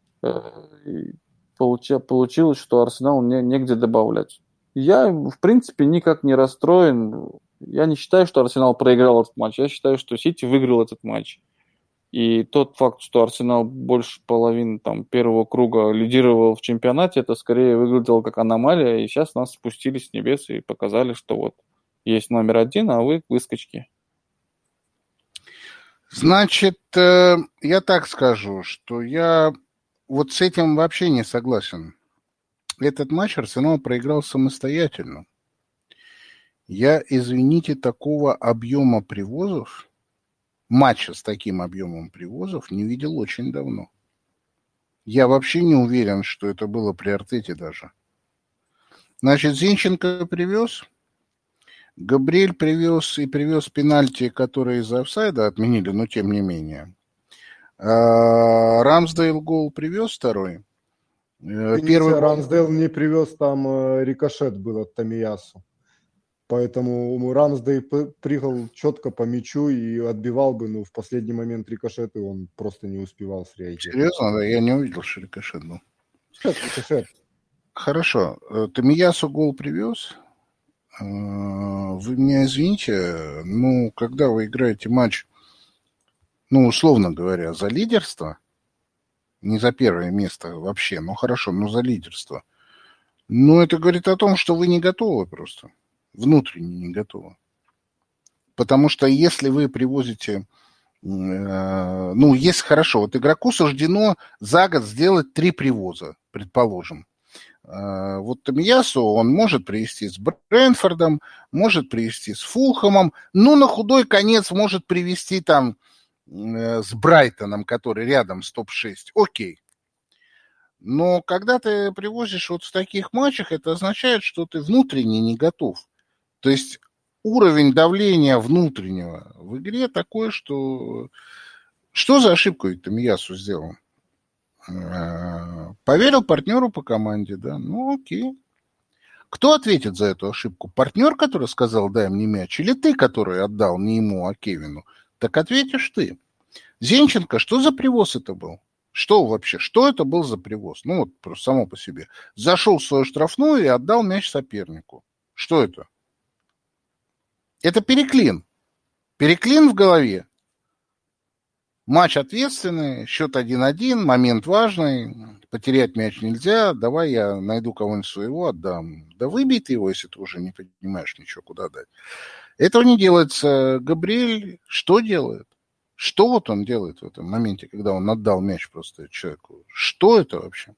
получилось, что Арсенал негде добавлять. Я, в принципе, никак не расстроен. Я не считаю, что Арсенал проиграл этот матч. Я считаю, что Сити выиграл этот матч. И тот факт, что Арсенал больше половины первого круга лидировал в чемпионате, это скорее выглядело как аномалия. И сейчас нас спустили с небес и показали, что вот есть номер 1, а вы выскочки. Значит, я так скажу, что я вот с этим вообще не согласен. Этот матч Арсенал проиграл самостоятельно. Я, извините, такого объема привозов, матча с таким объемом привозов не видел очень давно. Я вообще не уверен, что это было при Артете даже. Значит, Зинченко привез, Габриэль привез пенальти, которые из офсайда отменили, но тем не менее. Рамсдейл гол привез второй. Первый Рамсдейл не привез, там рикошет был от Томиясу. Поэтому Рамсдейл прыгал четко по мячу и отбивал бы, но в последний момент рикошет, и он просто не успевал среагировать. Серьезно? Да, я не увидел, что рикошет был. Рикошет. Хорошо. Томиясу гол привез. Вы меня извините, но когда вы играете матч, условно говоря, за лидерство, не за первое место вообще, хорошо, но за лидерство, это говорит о том, что вы не готовы просто. Внутренне не готовы. Потому что если вы привозите, если хорошо, вот игроку суждено за год сделать 3 привоза, предположим. Вот Томиясу он может привести с Брентфордом, может привести с Фулхэмом, на худой конец может привести с Брайтоном, который рядом с топ-6. Окей. Но когда ты привозишь вот в таких матчах, это означает, что ты внутренне не готов. То есть уровень давления внутреннего в игре такой, что... Что за ошибку Томиясу сделал? Поверил партнеру по команде, да? Окей. Кто ответит за эту ошибку? Партнер, который сказал, дай мне мяч, или ты, который отдал не ему, а Кевину? Так ответишь ты. Зинченко, что за привоз это был? Что вообще? Что это был за привоз? Просто само по себе. Зашел в свою штрафную и отдал мяч сопернику. Что это? Это переклин. Переклин в голове. Матч ответственный, счет 1-1, момент важный, потерять мяч нельзя, давай я найду кого-нибудь своего, отдам. Да выбей ты его, если ты уже не понимаешь ничего, куда дать. Этого не делается. Габриэль что делает? Что вот он делает в этом моменте, когда он отдал мяч просто человеку? Что это вообще?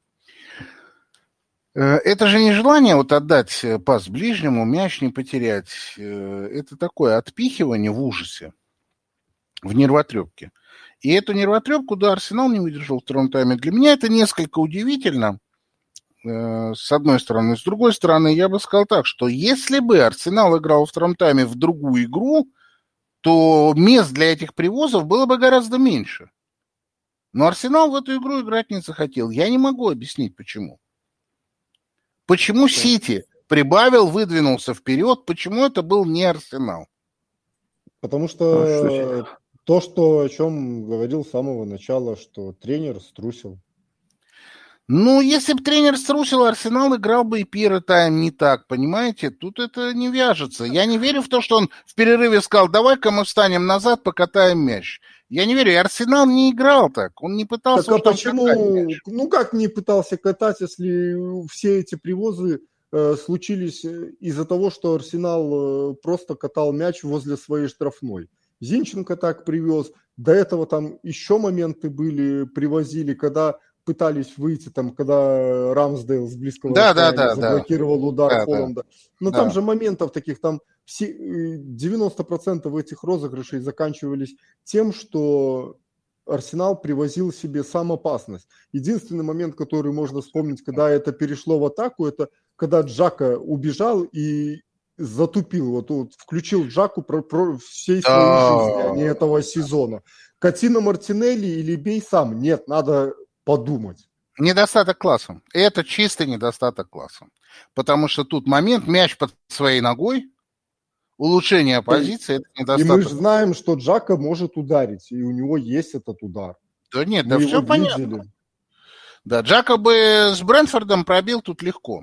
Это же не желание отдать пас ближнему, мяч не потерять. Это такое отпихивание в ужасе, в нервотрепке. И эту нервотрепку, да, Арсенал не выдержал в втором тайме. Для меня это несколько удивительно, с одной стороны. С другой стороны, я бы сказал так, что если бы Арсенал играл во втором тайме в другую игру, то мест для этих привозов было бы гораздо меньше. Но Арсенал в эту игру играть не захотел. Я не могу объяснить, почему. Почему Сити прибавил, выдвинулся вперед, почему это был не Арсенал? Потому что то, о чем говорил с самого начала, что тренер струсил. Если бы тренер струсил, Арсенал играл бы и первый тайм не так, понимаете? Тут это не вяжется. Я не верю в то, что он в перерыве сказал, давай-ка мы встанем назад, покатаем мяч. Я не верю, и Арсенал не играл так, он не пытался... Так а почему, как не пытался катать, если все эти привозы случились из-за того, что Арсенал просто катал мяч возле своей штрафной? Зинченко так привез, до этого там еще моменты были, привозили, когда пытались выйти, когда Рамсдейл с близкого расстояния заблокировал удар Холланда. Но там же моментов таких, там 90% этих розыгрышей заканчивались тем, что Арсенал привозил себе сам опасность. Единственный момент, который можно вспомнить, когда это перешло в атаку, это когда Джака убежал и затупил, вот включил Джаку про всей своей жизни, а не этого сезона. Катина Мартинелли или бей сам? Нет, надо подумать. Недостаток класса. Это чистый недостаток класса. Потому что тут момент, мяч под своей ногой, улучшение позиции, это недостаток. И мы же знаем, что Джака может ударить, и у него есть этот удар. Да нет, Мы да его все понятно. видели. Да, Джака бы с Брэнфордом пробил тут легко.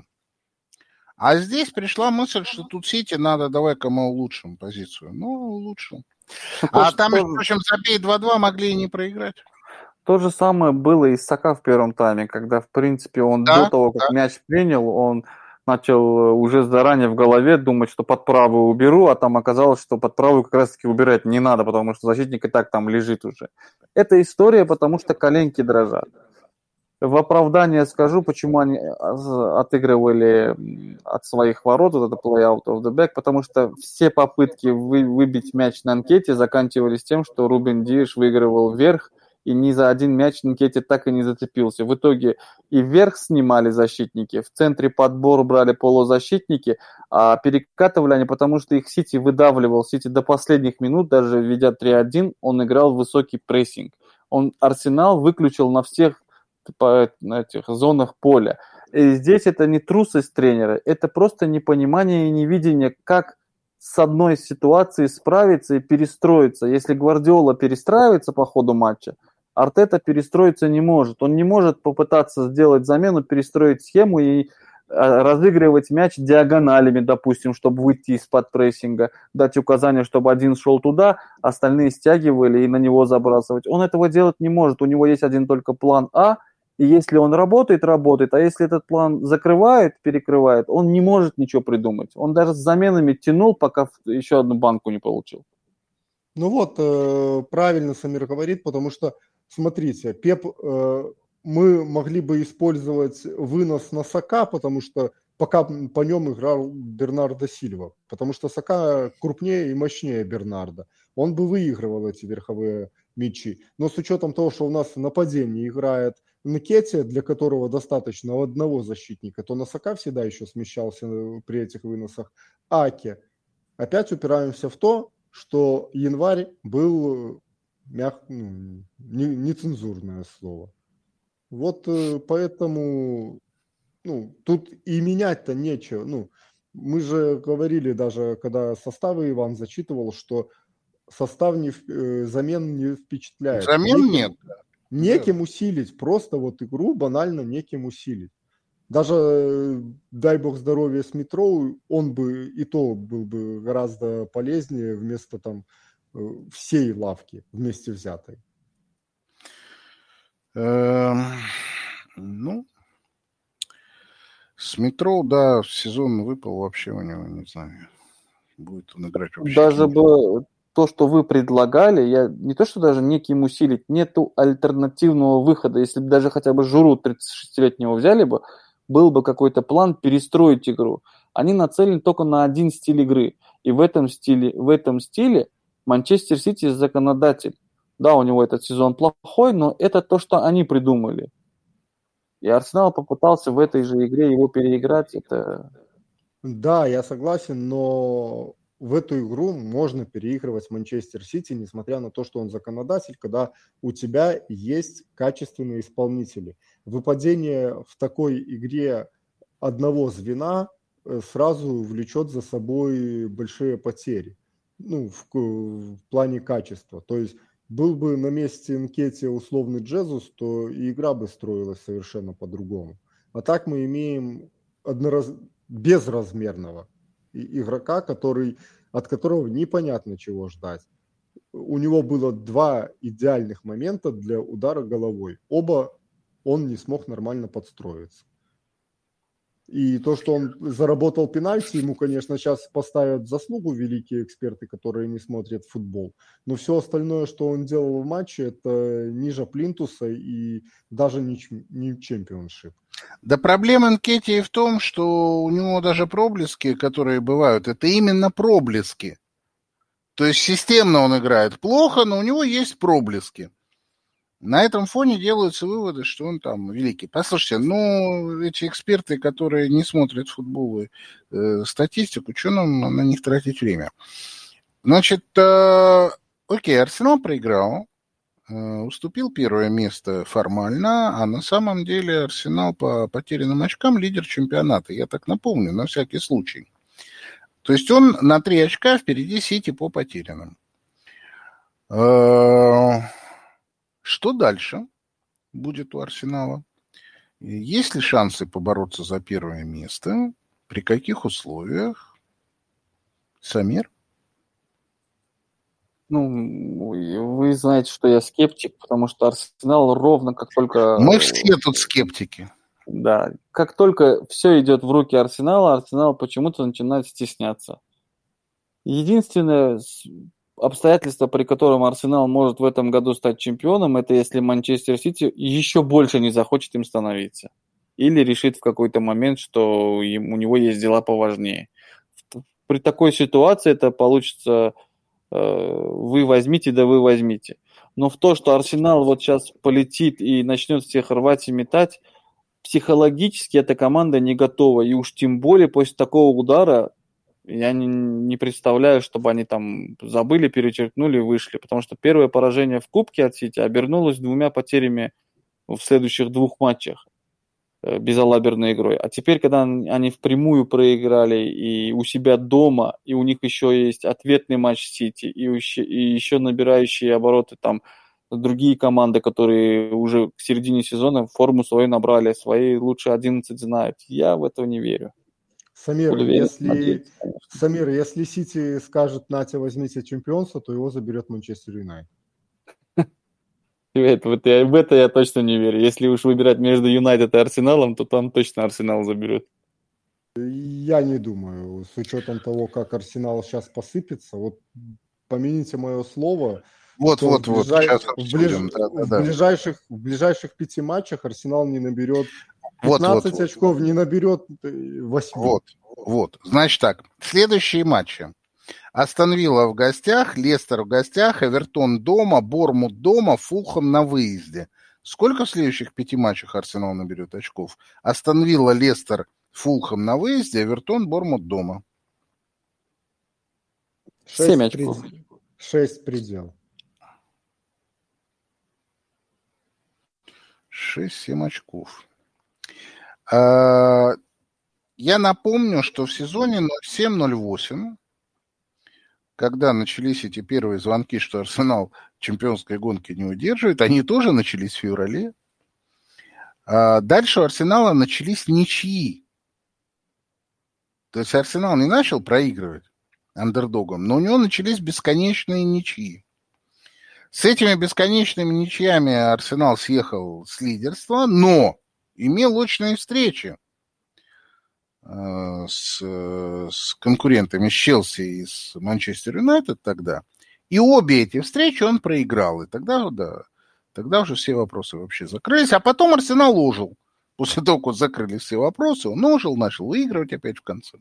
А здесь пришла мысль, что тут Сити надо, давай-ка мы улучшим позицию. Ну, улучшил. А там, между прочим, забей 2-2 могли и не проиграть. То же самое было и с Сака в первом тайме, когда, в принципе, он до того, как мяч принял, он начал уже заранее в голове думать, что под правую уберу, а там оказалось, что под правую как раз-таки убирать не надо, потому что защитник и так там лежит уже. Это история, потому что коленки дрожат. В оправдание скажу, почему они отыгрывали от своих ворот вот это play out of the back, потому что все попытки выбить мяч на анкете заканчивались тем, что Рубен Диаш выигрывал вверх, и ни за один мяч Нкетти так и не зацепился. В итоге и вверх снимали защитники, в центре подбор брали полузащитники, а перекатывали они, потому что их Сити выдавливал. Сити до последних минут, даже ведя 3-1, он играл в высокий прессинг. Арсенал выключил на всех на этих зонах поля. И здесь это не трусость тренера, это просто непонимание и невидение, как с одной ситуацией справиться и перестроиться. Если Гвардиола перестраивается по ходу матча, Артета перестроиться не может. Он не может попытаться сделать замену, перестроить схему и разыгрывать мяч диагоналями, допустим, чтобы выйти из-под прессинга, дать указание, чтобы один шел туда, остальные стягивали и на него забрасывать. Он этого делать не может. У него есть один только план А, и если он работает, работает. А если этот план закрывает, перекрывает, он не может ничего придумать. Он даже с заменами тянул, пока еще одну банку не получил. Ну вот, правильно Самир говорит, потому что, смотрите, Пеп, мы могли бы использовать вынос на Сака, потому что пока по нем играл Бернардо Сильва, потому что Сака крупнее и мощнее Бернардо. Он бы выигрывал эти верховые мячи. Но с учетом того, что у нас в нападении играет Нкетти, для которого достаточно одного защитника, то на Сака всегда еще смещался при этих выносах Аке. Опять упираемся в то, что январь был нецензурное слово. Вот поэтому тут и менять-то нечего. Мы же говорили даже, когда составы Иван зачитывал, что состав замен не впечатляет. Замен нет. Неким усилить, просто вот игру банально неким усилить. Даже, дай бог здоровья, Смит-Роу, он бы и то был бы гораздо полезнее вместо там всей лавки вместе взятой. Смит-Роу, да, в сезон выпал вообще у него, не знаю, будет он играть вообще. Даже бы то, что вы предлагали, я не то, что даже неким усилить, нету альтернативного выхода. Если бы даже хотя бы Журу 36-летнего взяли бы, был бы какой-то план перестроить игру. Они нацелены только на один стиль игры. И в этом стиле Манчестер Сити законодатель. Да, у него этот сезон плохой, но это то, что они придумали. И Арсенал попытался в этой же игре его переиграть. Да, я согласен, но в эту игру можно переигрывать Манчестер Сити, несмотря на то, что он законодатель, когда у тебя есть качественные исполнители. Выпадение в такой игре одного звена сразу влечет за собой большие потери, в плане качества. То есть был бы на месте Нкетти условный Джезус, то и игра бы строилась совершенно по-другому. А так мы имеем безразмерного игрока, от которого непонятно чего ждать. У него было 2 идеальных момента для удара головой. Оба он не смог нормально подстроиться. И то, что он заработал пенальти, ему, конечно, сейчас поставят заслугу великие эксперты, которые не смотрят футбол. Но все остальное, что он делал в матче, это ниже плинтуса и даже не чемпионшип. Да проблема Нкетти в том, что у него даже проблески, которые бывают, это именно проблески. То есть системно он играет плохо, но у него есть проблески. На этом фоне делаются выводы, что он там великий. Послушайте, эти эксперты, которые не смотрят футбол и статистику, что нам на них тратить время? Значит, окей, Арсенал проиграл. уступил первое место формально, а на самом деле Арсенал по потерянным очкам лидер чемпионата. Я так напомню, на всякий случай. То есть он на 3 очка впереди Сити по потерянным. Что дальше будет у Арсенала? Есть ли шансы побороться за первое место? При каких условиях? Самир? Ну, вы знаете, что я скептик, потому что Арсенал ровно как только... Мы все тут скептики. Да, как только все идет в руки Арсенала, Арсенал почему-то начинает стесняться. Единственное обстоятельство, при котором Арсенал может в этом году стать чемпионом, это если Манчестер Сити еще больше не захочет им становиться. Или решит в какой-то момент, что у него есть дела поважнее. При такой ситуации это получится вы возьмите, да вы возьмите. Но в то, что Арсенал вот сейчас полетит и начнет всех рвать и метать, психологически эта команда не готова. И уж тем более после такого удара я не представляю, чтобы они там забыли, перечеркнули и вышли. Потому что первое поражение в Кубке от Сити обернулось 2 потерями в следующих 2 матчах безалаберной игрой. А теперь, когда они впрямую проиграли и у себя дома, и у них еще есть ответный матч Сити, и еще набирающие обороты там другие команды, которые уже к середине сезона форму свою набрали, свои лучшие 11 знают. Я в это не верю. Самир, если Сити скажет, нате, возьмите чемпионство, то его заберет Манчестер Юнайтед. В это я точно не верю. Если уж выбирать между Юнайтед и Арсеналом, то там точно Арсенал заберет. Я не думаю, с учетом того, как Арсенал сейчас посыпется, вот помяните мое слово, в ближайших 5 матчах Арсенал не наберет 15 очков, не наберет 8. Вот. Значит так, следующие матчи. Астон Вилла в гостях, Лестер в гостях, Эвертон дома, Бормут дома, Фулхэм на выезде. Сколько в следующих 5 матчах Арсенал наберет очков? Астон Вилла, Лестер, Фулхэм на выезде, Эвертон, Бормут дома. 7 очков. 6 предел. 6-7 очков. Я напомню, что в сезоне 07-08, когда начались эти первые звонки, что Арсенал чемпионской гонки не удерживает, они тоже начались в феврале. Дальше у Арсенала начались ничьи. То есть Арсенал не начал проигрывать андердогом, но у него начались бесконечные ничьи. С этими бесконечными ничьями Арсенал съехал с лидерства, но имел очные встречи с конкурентами, с Челси и с Манчестер Юнайтед тогда. И обе эти встречи он проиграл. И тогда уже все вопросы вообще закрылись. А потом Арсенал ожил. После того, как закрылись все вопросы, он ожил, начал выигрывать опять в конце.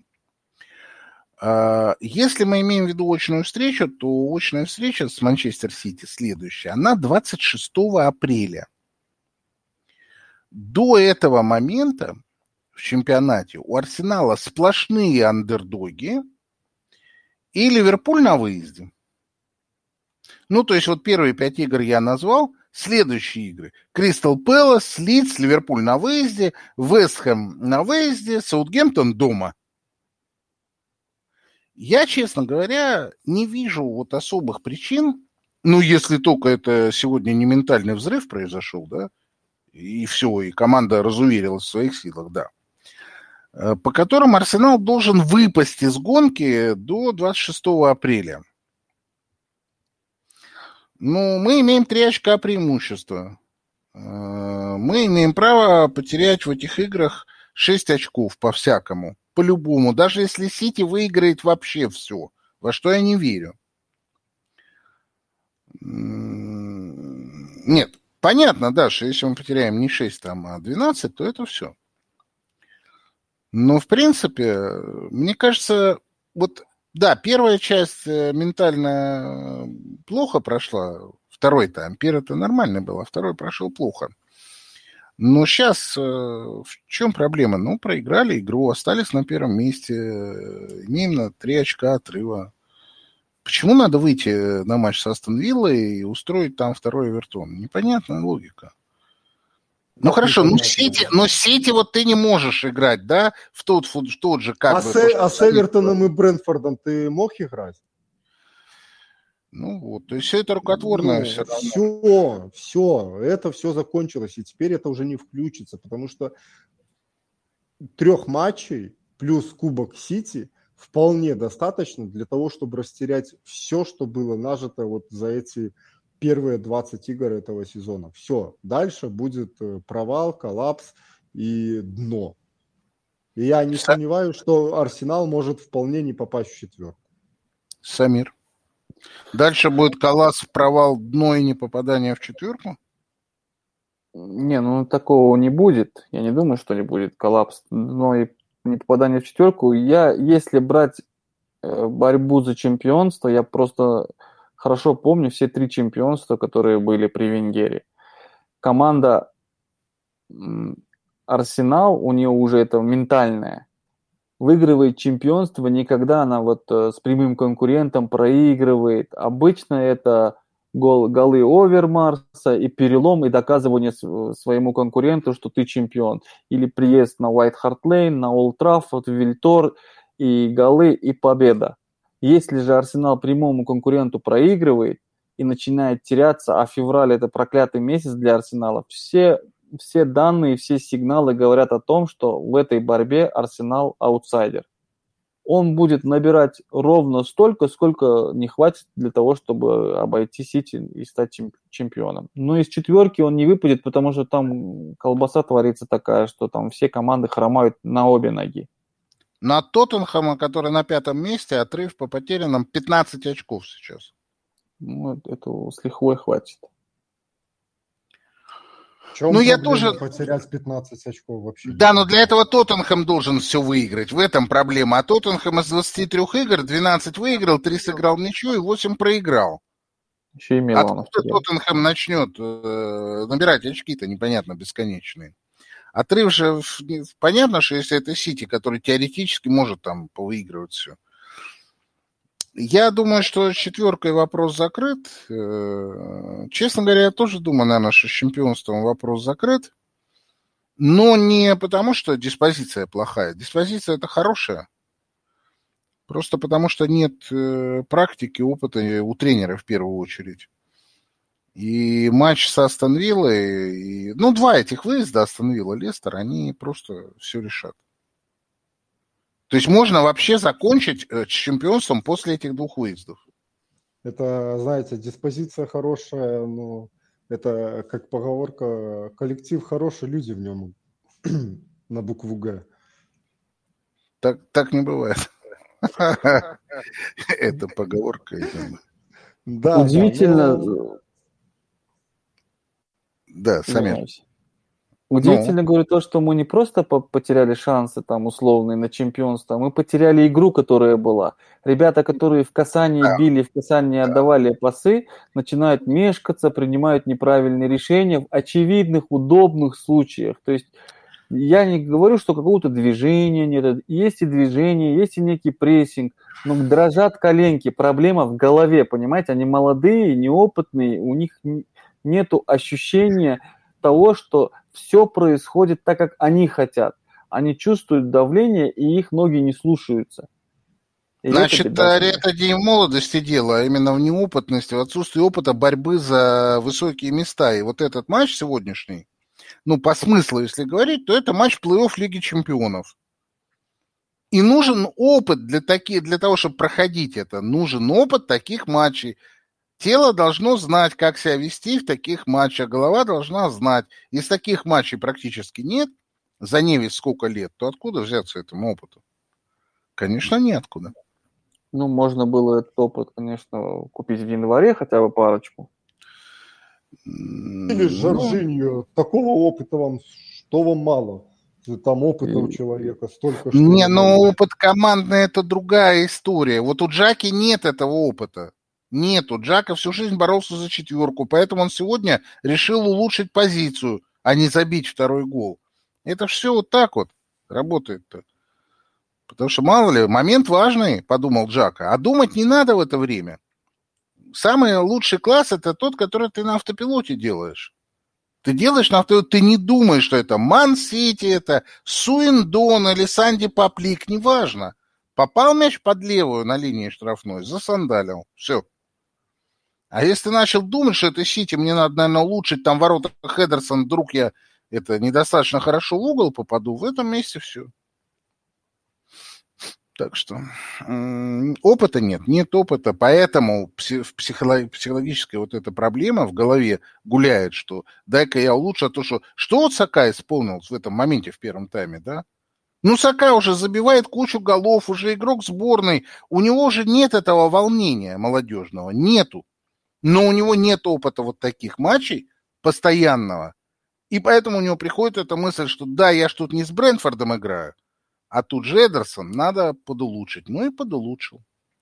Если мы имеем в виду очную встречу, то очная встреча с Манчестер Сити следующая. Она 26 апреля. До этого момента в чемпионате у Арсенала сплошные андердоги и Ливерпуль на выезде. Ну, то есть вот первые 5 игр я назвал. Следующие игры. Кристал Пэлас, Лидс, Ливерпуль на выезде, Вест Хэм на выезде, Саутгемптон дома. Я, честно говоря, не вижу вот особых причин, ну, если только это сегодня не ментальный взрыв произошел, да, и все, и команда разуверилась в своих силах, да, по которым Арсенал должен выпасть из гонки до 26 апреля. Ну, мы имеем 3 очка преимущества. Мы имеем право потерять в этих играх 6 очков по-всякому, по-любому, даже если Сити выиграет вообще все, во что я не верю. Нет, понятно, да, что если мы потеряем не 6, там, а 12, то это все. Но, в принципе, мне кажется, вот, да, первая часть ментально плохо прошла, второй тайм, первый-то нормальный был, а второй прошел плохо. Но сейчас в чем проблема? Ну, проиграли игру, остались на первом месте, имеем на 3 очка отрыва. Почему надо выйти на матч с Астон Виллой и устроить там второй Эвертон? Непонятная логика. Ну хорошо, Сити вот ты не можешь играть, да, в тот же как бы... с Эвертоном и Брентфордом ты мог играть? Ну вот, то есть все это рукотворное все равно. Все, это все закончилось, и теперь это уже не включится, потому что 3 матчей плюс Кубок Сити вполне достаточно для того, чтобы растерять все, что было нажито вот за эти первые 20 игр этого сезона. Все, дальше будет провал, коллапс и дно. И я не сомневаюсь, что Арсенал может вполне не попасть в 4. Самир. Дальше будет коллапс, провал, дно и не попадание в 4? Не, ну такого не будет. Я не думаю, что не будет коллапс, дно и не попадание в 4. Если брать борьбу за чемпионство, я просто хорошо помню все 3 чемпионства, которые были при Венгере. Команда Арсенал, у нее уже это ментальное. Выигрывает чемпионство, никогда она вот с прямым конкурентом проигрывает. Обычно это голы Овермарса и перелом, и доказывание своему конкуренту, что ты чемпион. Или приезд на White Hart Lane, на Олд Траффорд, Вильтор, и голы, и победа. Если же Арсенал прямому конкуренту проигрывает и начинает теряться, а февраль – это проклятый месяц для Арсенала, все данные, все сигналы говорят о том, что в этой борьбе Арсенал аутсайдер. Он будет набирать ровно столько, сколько не хватит для того, чтобы обойти Сити и стать чемпионом. Но из 4 он не выпадет, потому что там колбаса творится такая, что там все команды хромают на обе ноги. На Тоттенхэма, который на 5 месте, отрыв по потерянным 15 очков сейчас. Ну, этого с лихвой хватит. Ну, я тоже... Потерять 15 очков вообще. Да, но для этого Тоттенхэм должен все выиграть. В этом проблема. А Тоттенхэм из 23 игр 12 выиграл, 3 сыграл ничью и 8 проиграл. Еще и Миланов. Откуда Тоттенхэм начнет набирать очки-то непонятно бесконечные? Отрыв же, понятно, что если это Сити, который теоретически может там повыигрывать все. Я думаю, что с 4 вопрос закрыт. Честно говоря, я тоже думаю, наверное, что с чемпионством вопрос закрыт. Но не потому, что диспозиция плохая. Диспозиция – это хорошая. Просто потому, что нет практики, опыта у тренера в первую очередь. И матч с Астон Виллой, 2 этих выезда, Астон Вилла, Лестер, они просто все решат. То есть можно вообще закончить с чемпионством после этих 2 выездов. Это, знаете, диспозиция хорошая, но это, как поговорка, коллектив хороший, люди в нем на букву «Г». Так не бывает. Это поговорка. Да, удивительно. Да, Самир. Удивительно, говорю, то, что мы не просто потеряли шансы там условные на чемпионство, мы потеряли игру, которая была. Ребята, которые в касании били, в касании отдавали пасы, начинают мешкаться, принимают неправильные решения в очевидных, удобных случаях. То есть я не говорю, что какого-то движения нет. Есть и движение, есть и некий прессинг, но дрожат коленки. Проблема в голове, понимаете? Они молодые, неопытные, у них нету ощущения того, что все происходит так, как они хотят. Они чувствуют давление, и их ноги не слушаются. И значит, это не в молодости дело, а именно в неопытности, в отсутствии опыта борьбы за высокие места. И вот этот матч сегодняшний, по смыслу, если говорить, то это матч плей-офф Лиги Чемпионов. И нужен опыт для того, чтобы проходить это. Нужен опыт таких матчей. Тело должно знать, как себя вести в таких матчах. Голова должна знать. Если таких матчей практически нет, за невесть сколько лет, то откуда взяться этому опыту? Конечно, неоткуда. Можно было этот опыт, конечно, купить в январе хотя бы парочку. Или Жоржиньо. Такого опыта вам, что вам мало? Там опыта у человека столько, что... опыт командный – это другая история. Вот у Джаки нет этого опыта. Нету. Джака всю жизнь боролся за 4, поэтому он сегодня решил улучшить позицию, а не забить 2 гол. Это все вот так вот работает-то. Потому что, мало ли, момент важный, подумал Джака, а думать не надо в это время. Самый лучший класс – это тот, который ты на автопилоте делаешь. Ты делаешь на автопилоте, ты не думаешь, что это Ман-Сити, это Суиндон или Санди Паплик, неважно. Попал мяч под левую на линии штрафной, засандалил, все. А если ты начал думать, что это Сити, мне надо, наверное, улучшить там ворота Хедерсон, вдруг я недостаточно хорошо в угол попаду, в этом месте все. Так что опыта нет опыта, поэтому психологическая вот эта проблема в голове гуляет, что дай-ка я улучшу, а то что вот Сака исполнил в этом моменте в первом тайме, да? Ну, Сака уже забивает кучу голов, уже игрок сборной, у него же нет этого волнения молодежного, нету. Но у него нет опыта вот таких матчей постоянного, и поэтому у него приходит эта мысль, что да, я ж тут не с Брентфордом играю, а тут же Эдерсон, надо подулучшить. Ну и подулучшил.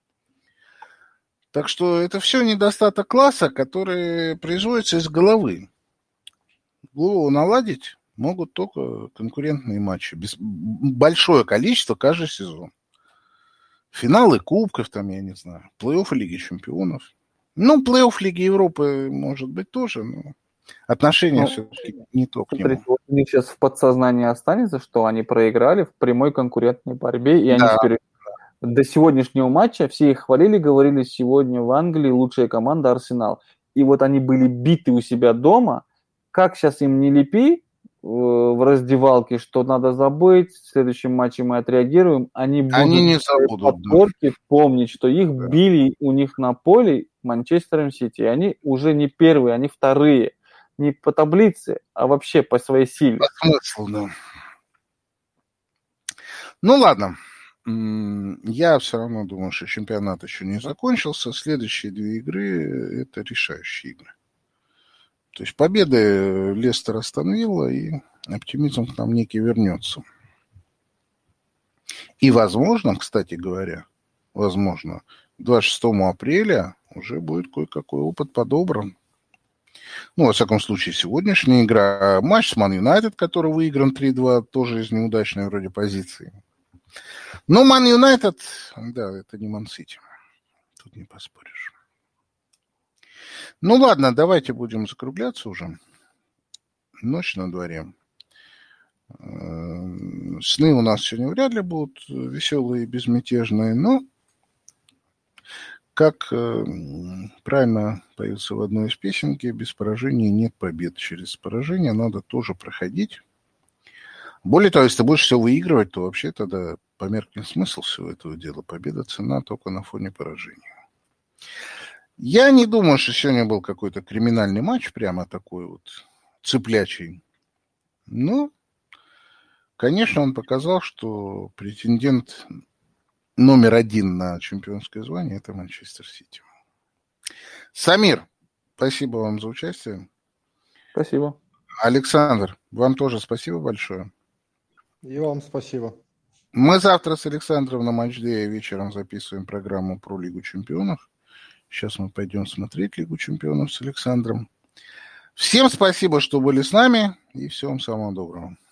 Так что это все недостаток класса, который производится из головы. Голову наладить могут только конкурентные матчи. Большое количество каждый сезон. Финалы кубков, там, я не знаю, плей-офф Лиги Чемпионов. Ну, плей-офф Лиги Европы, может быть, тоже, но отношения все-таки не то к нему. У них сейчас в подсознании останется, что они проиграли в прямой конкурентной борьбе, и они теперь до сегодняшнего матча все их хвалили, говорили, сегодня в Англии лучшая команда Арсенал. И вот они были биты у себя дома. Как сейчас им не лепи в раздевалке, что надо забыть, в следующем матче мы отреагируем, они будут не забудут, помнить, что их били у них на поле Манчестером Сити. Они уже не первые, они вторые. Не по таблице, а вообще по своей силе. По смыслу, да. Ну, ладно. Я все равно думаю, что чемпионат еще не закончился. Следующие 2 игры – это решающие игры. То есть победы Лестер Астон Вилла, и оптимизм к нам некий вернется. И, возможно, кстати говоря, 26 апреля уже будет кое-какой опыт подобран. Ну, во всяком случае, сегодняшняя игра. Матч с Ман Юнайтед, который выигран 3-2, тоже из неудачной вроде позиции. Но Ман Юнайтед, да, это не Ман Сити. Тут не поспоришь. Ну, ладно, давайте будем закругляться уже. Ночь на дворе. Сны у нас сегодня вряд ли будут веселые и безмятежные, но как правильно поется в одной из песенки, без поражения нет побед. Через поражение надо тоже проходить. Более того, если ты будешь все выигрывать, то вообще тогда померкнет смысл всего этого дела. Победа цена только на фоне поражения. Я не думаю, что сегодня был какой-то криминальный матч, прямо такой вот цыплячий. Но, конечно, он показал, что претендент номер 1 на чемпионское звание – это Манчестер Сити. Самир, спасибо вам за участие. Спасибо. Александр, вам тоже спасибо большое. И вам спасибо. Мы завтра с Александром на матчдее вечером записываем программу про Лигу Чемпионов. Сейчас мы пойдем смотреть Лигу Чемпионов с Александром. Всем спасибо, что были с нами, и всего вам самого доброго.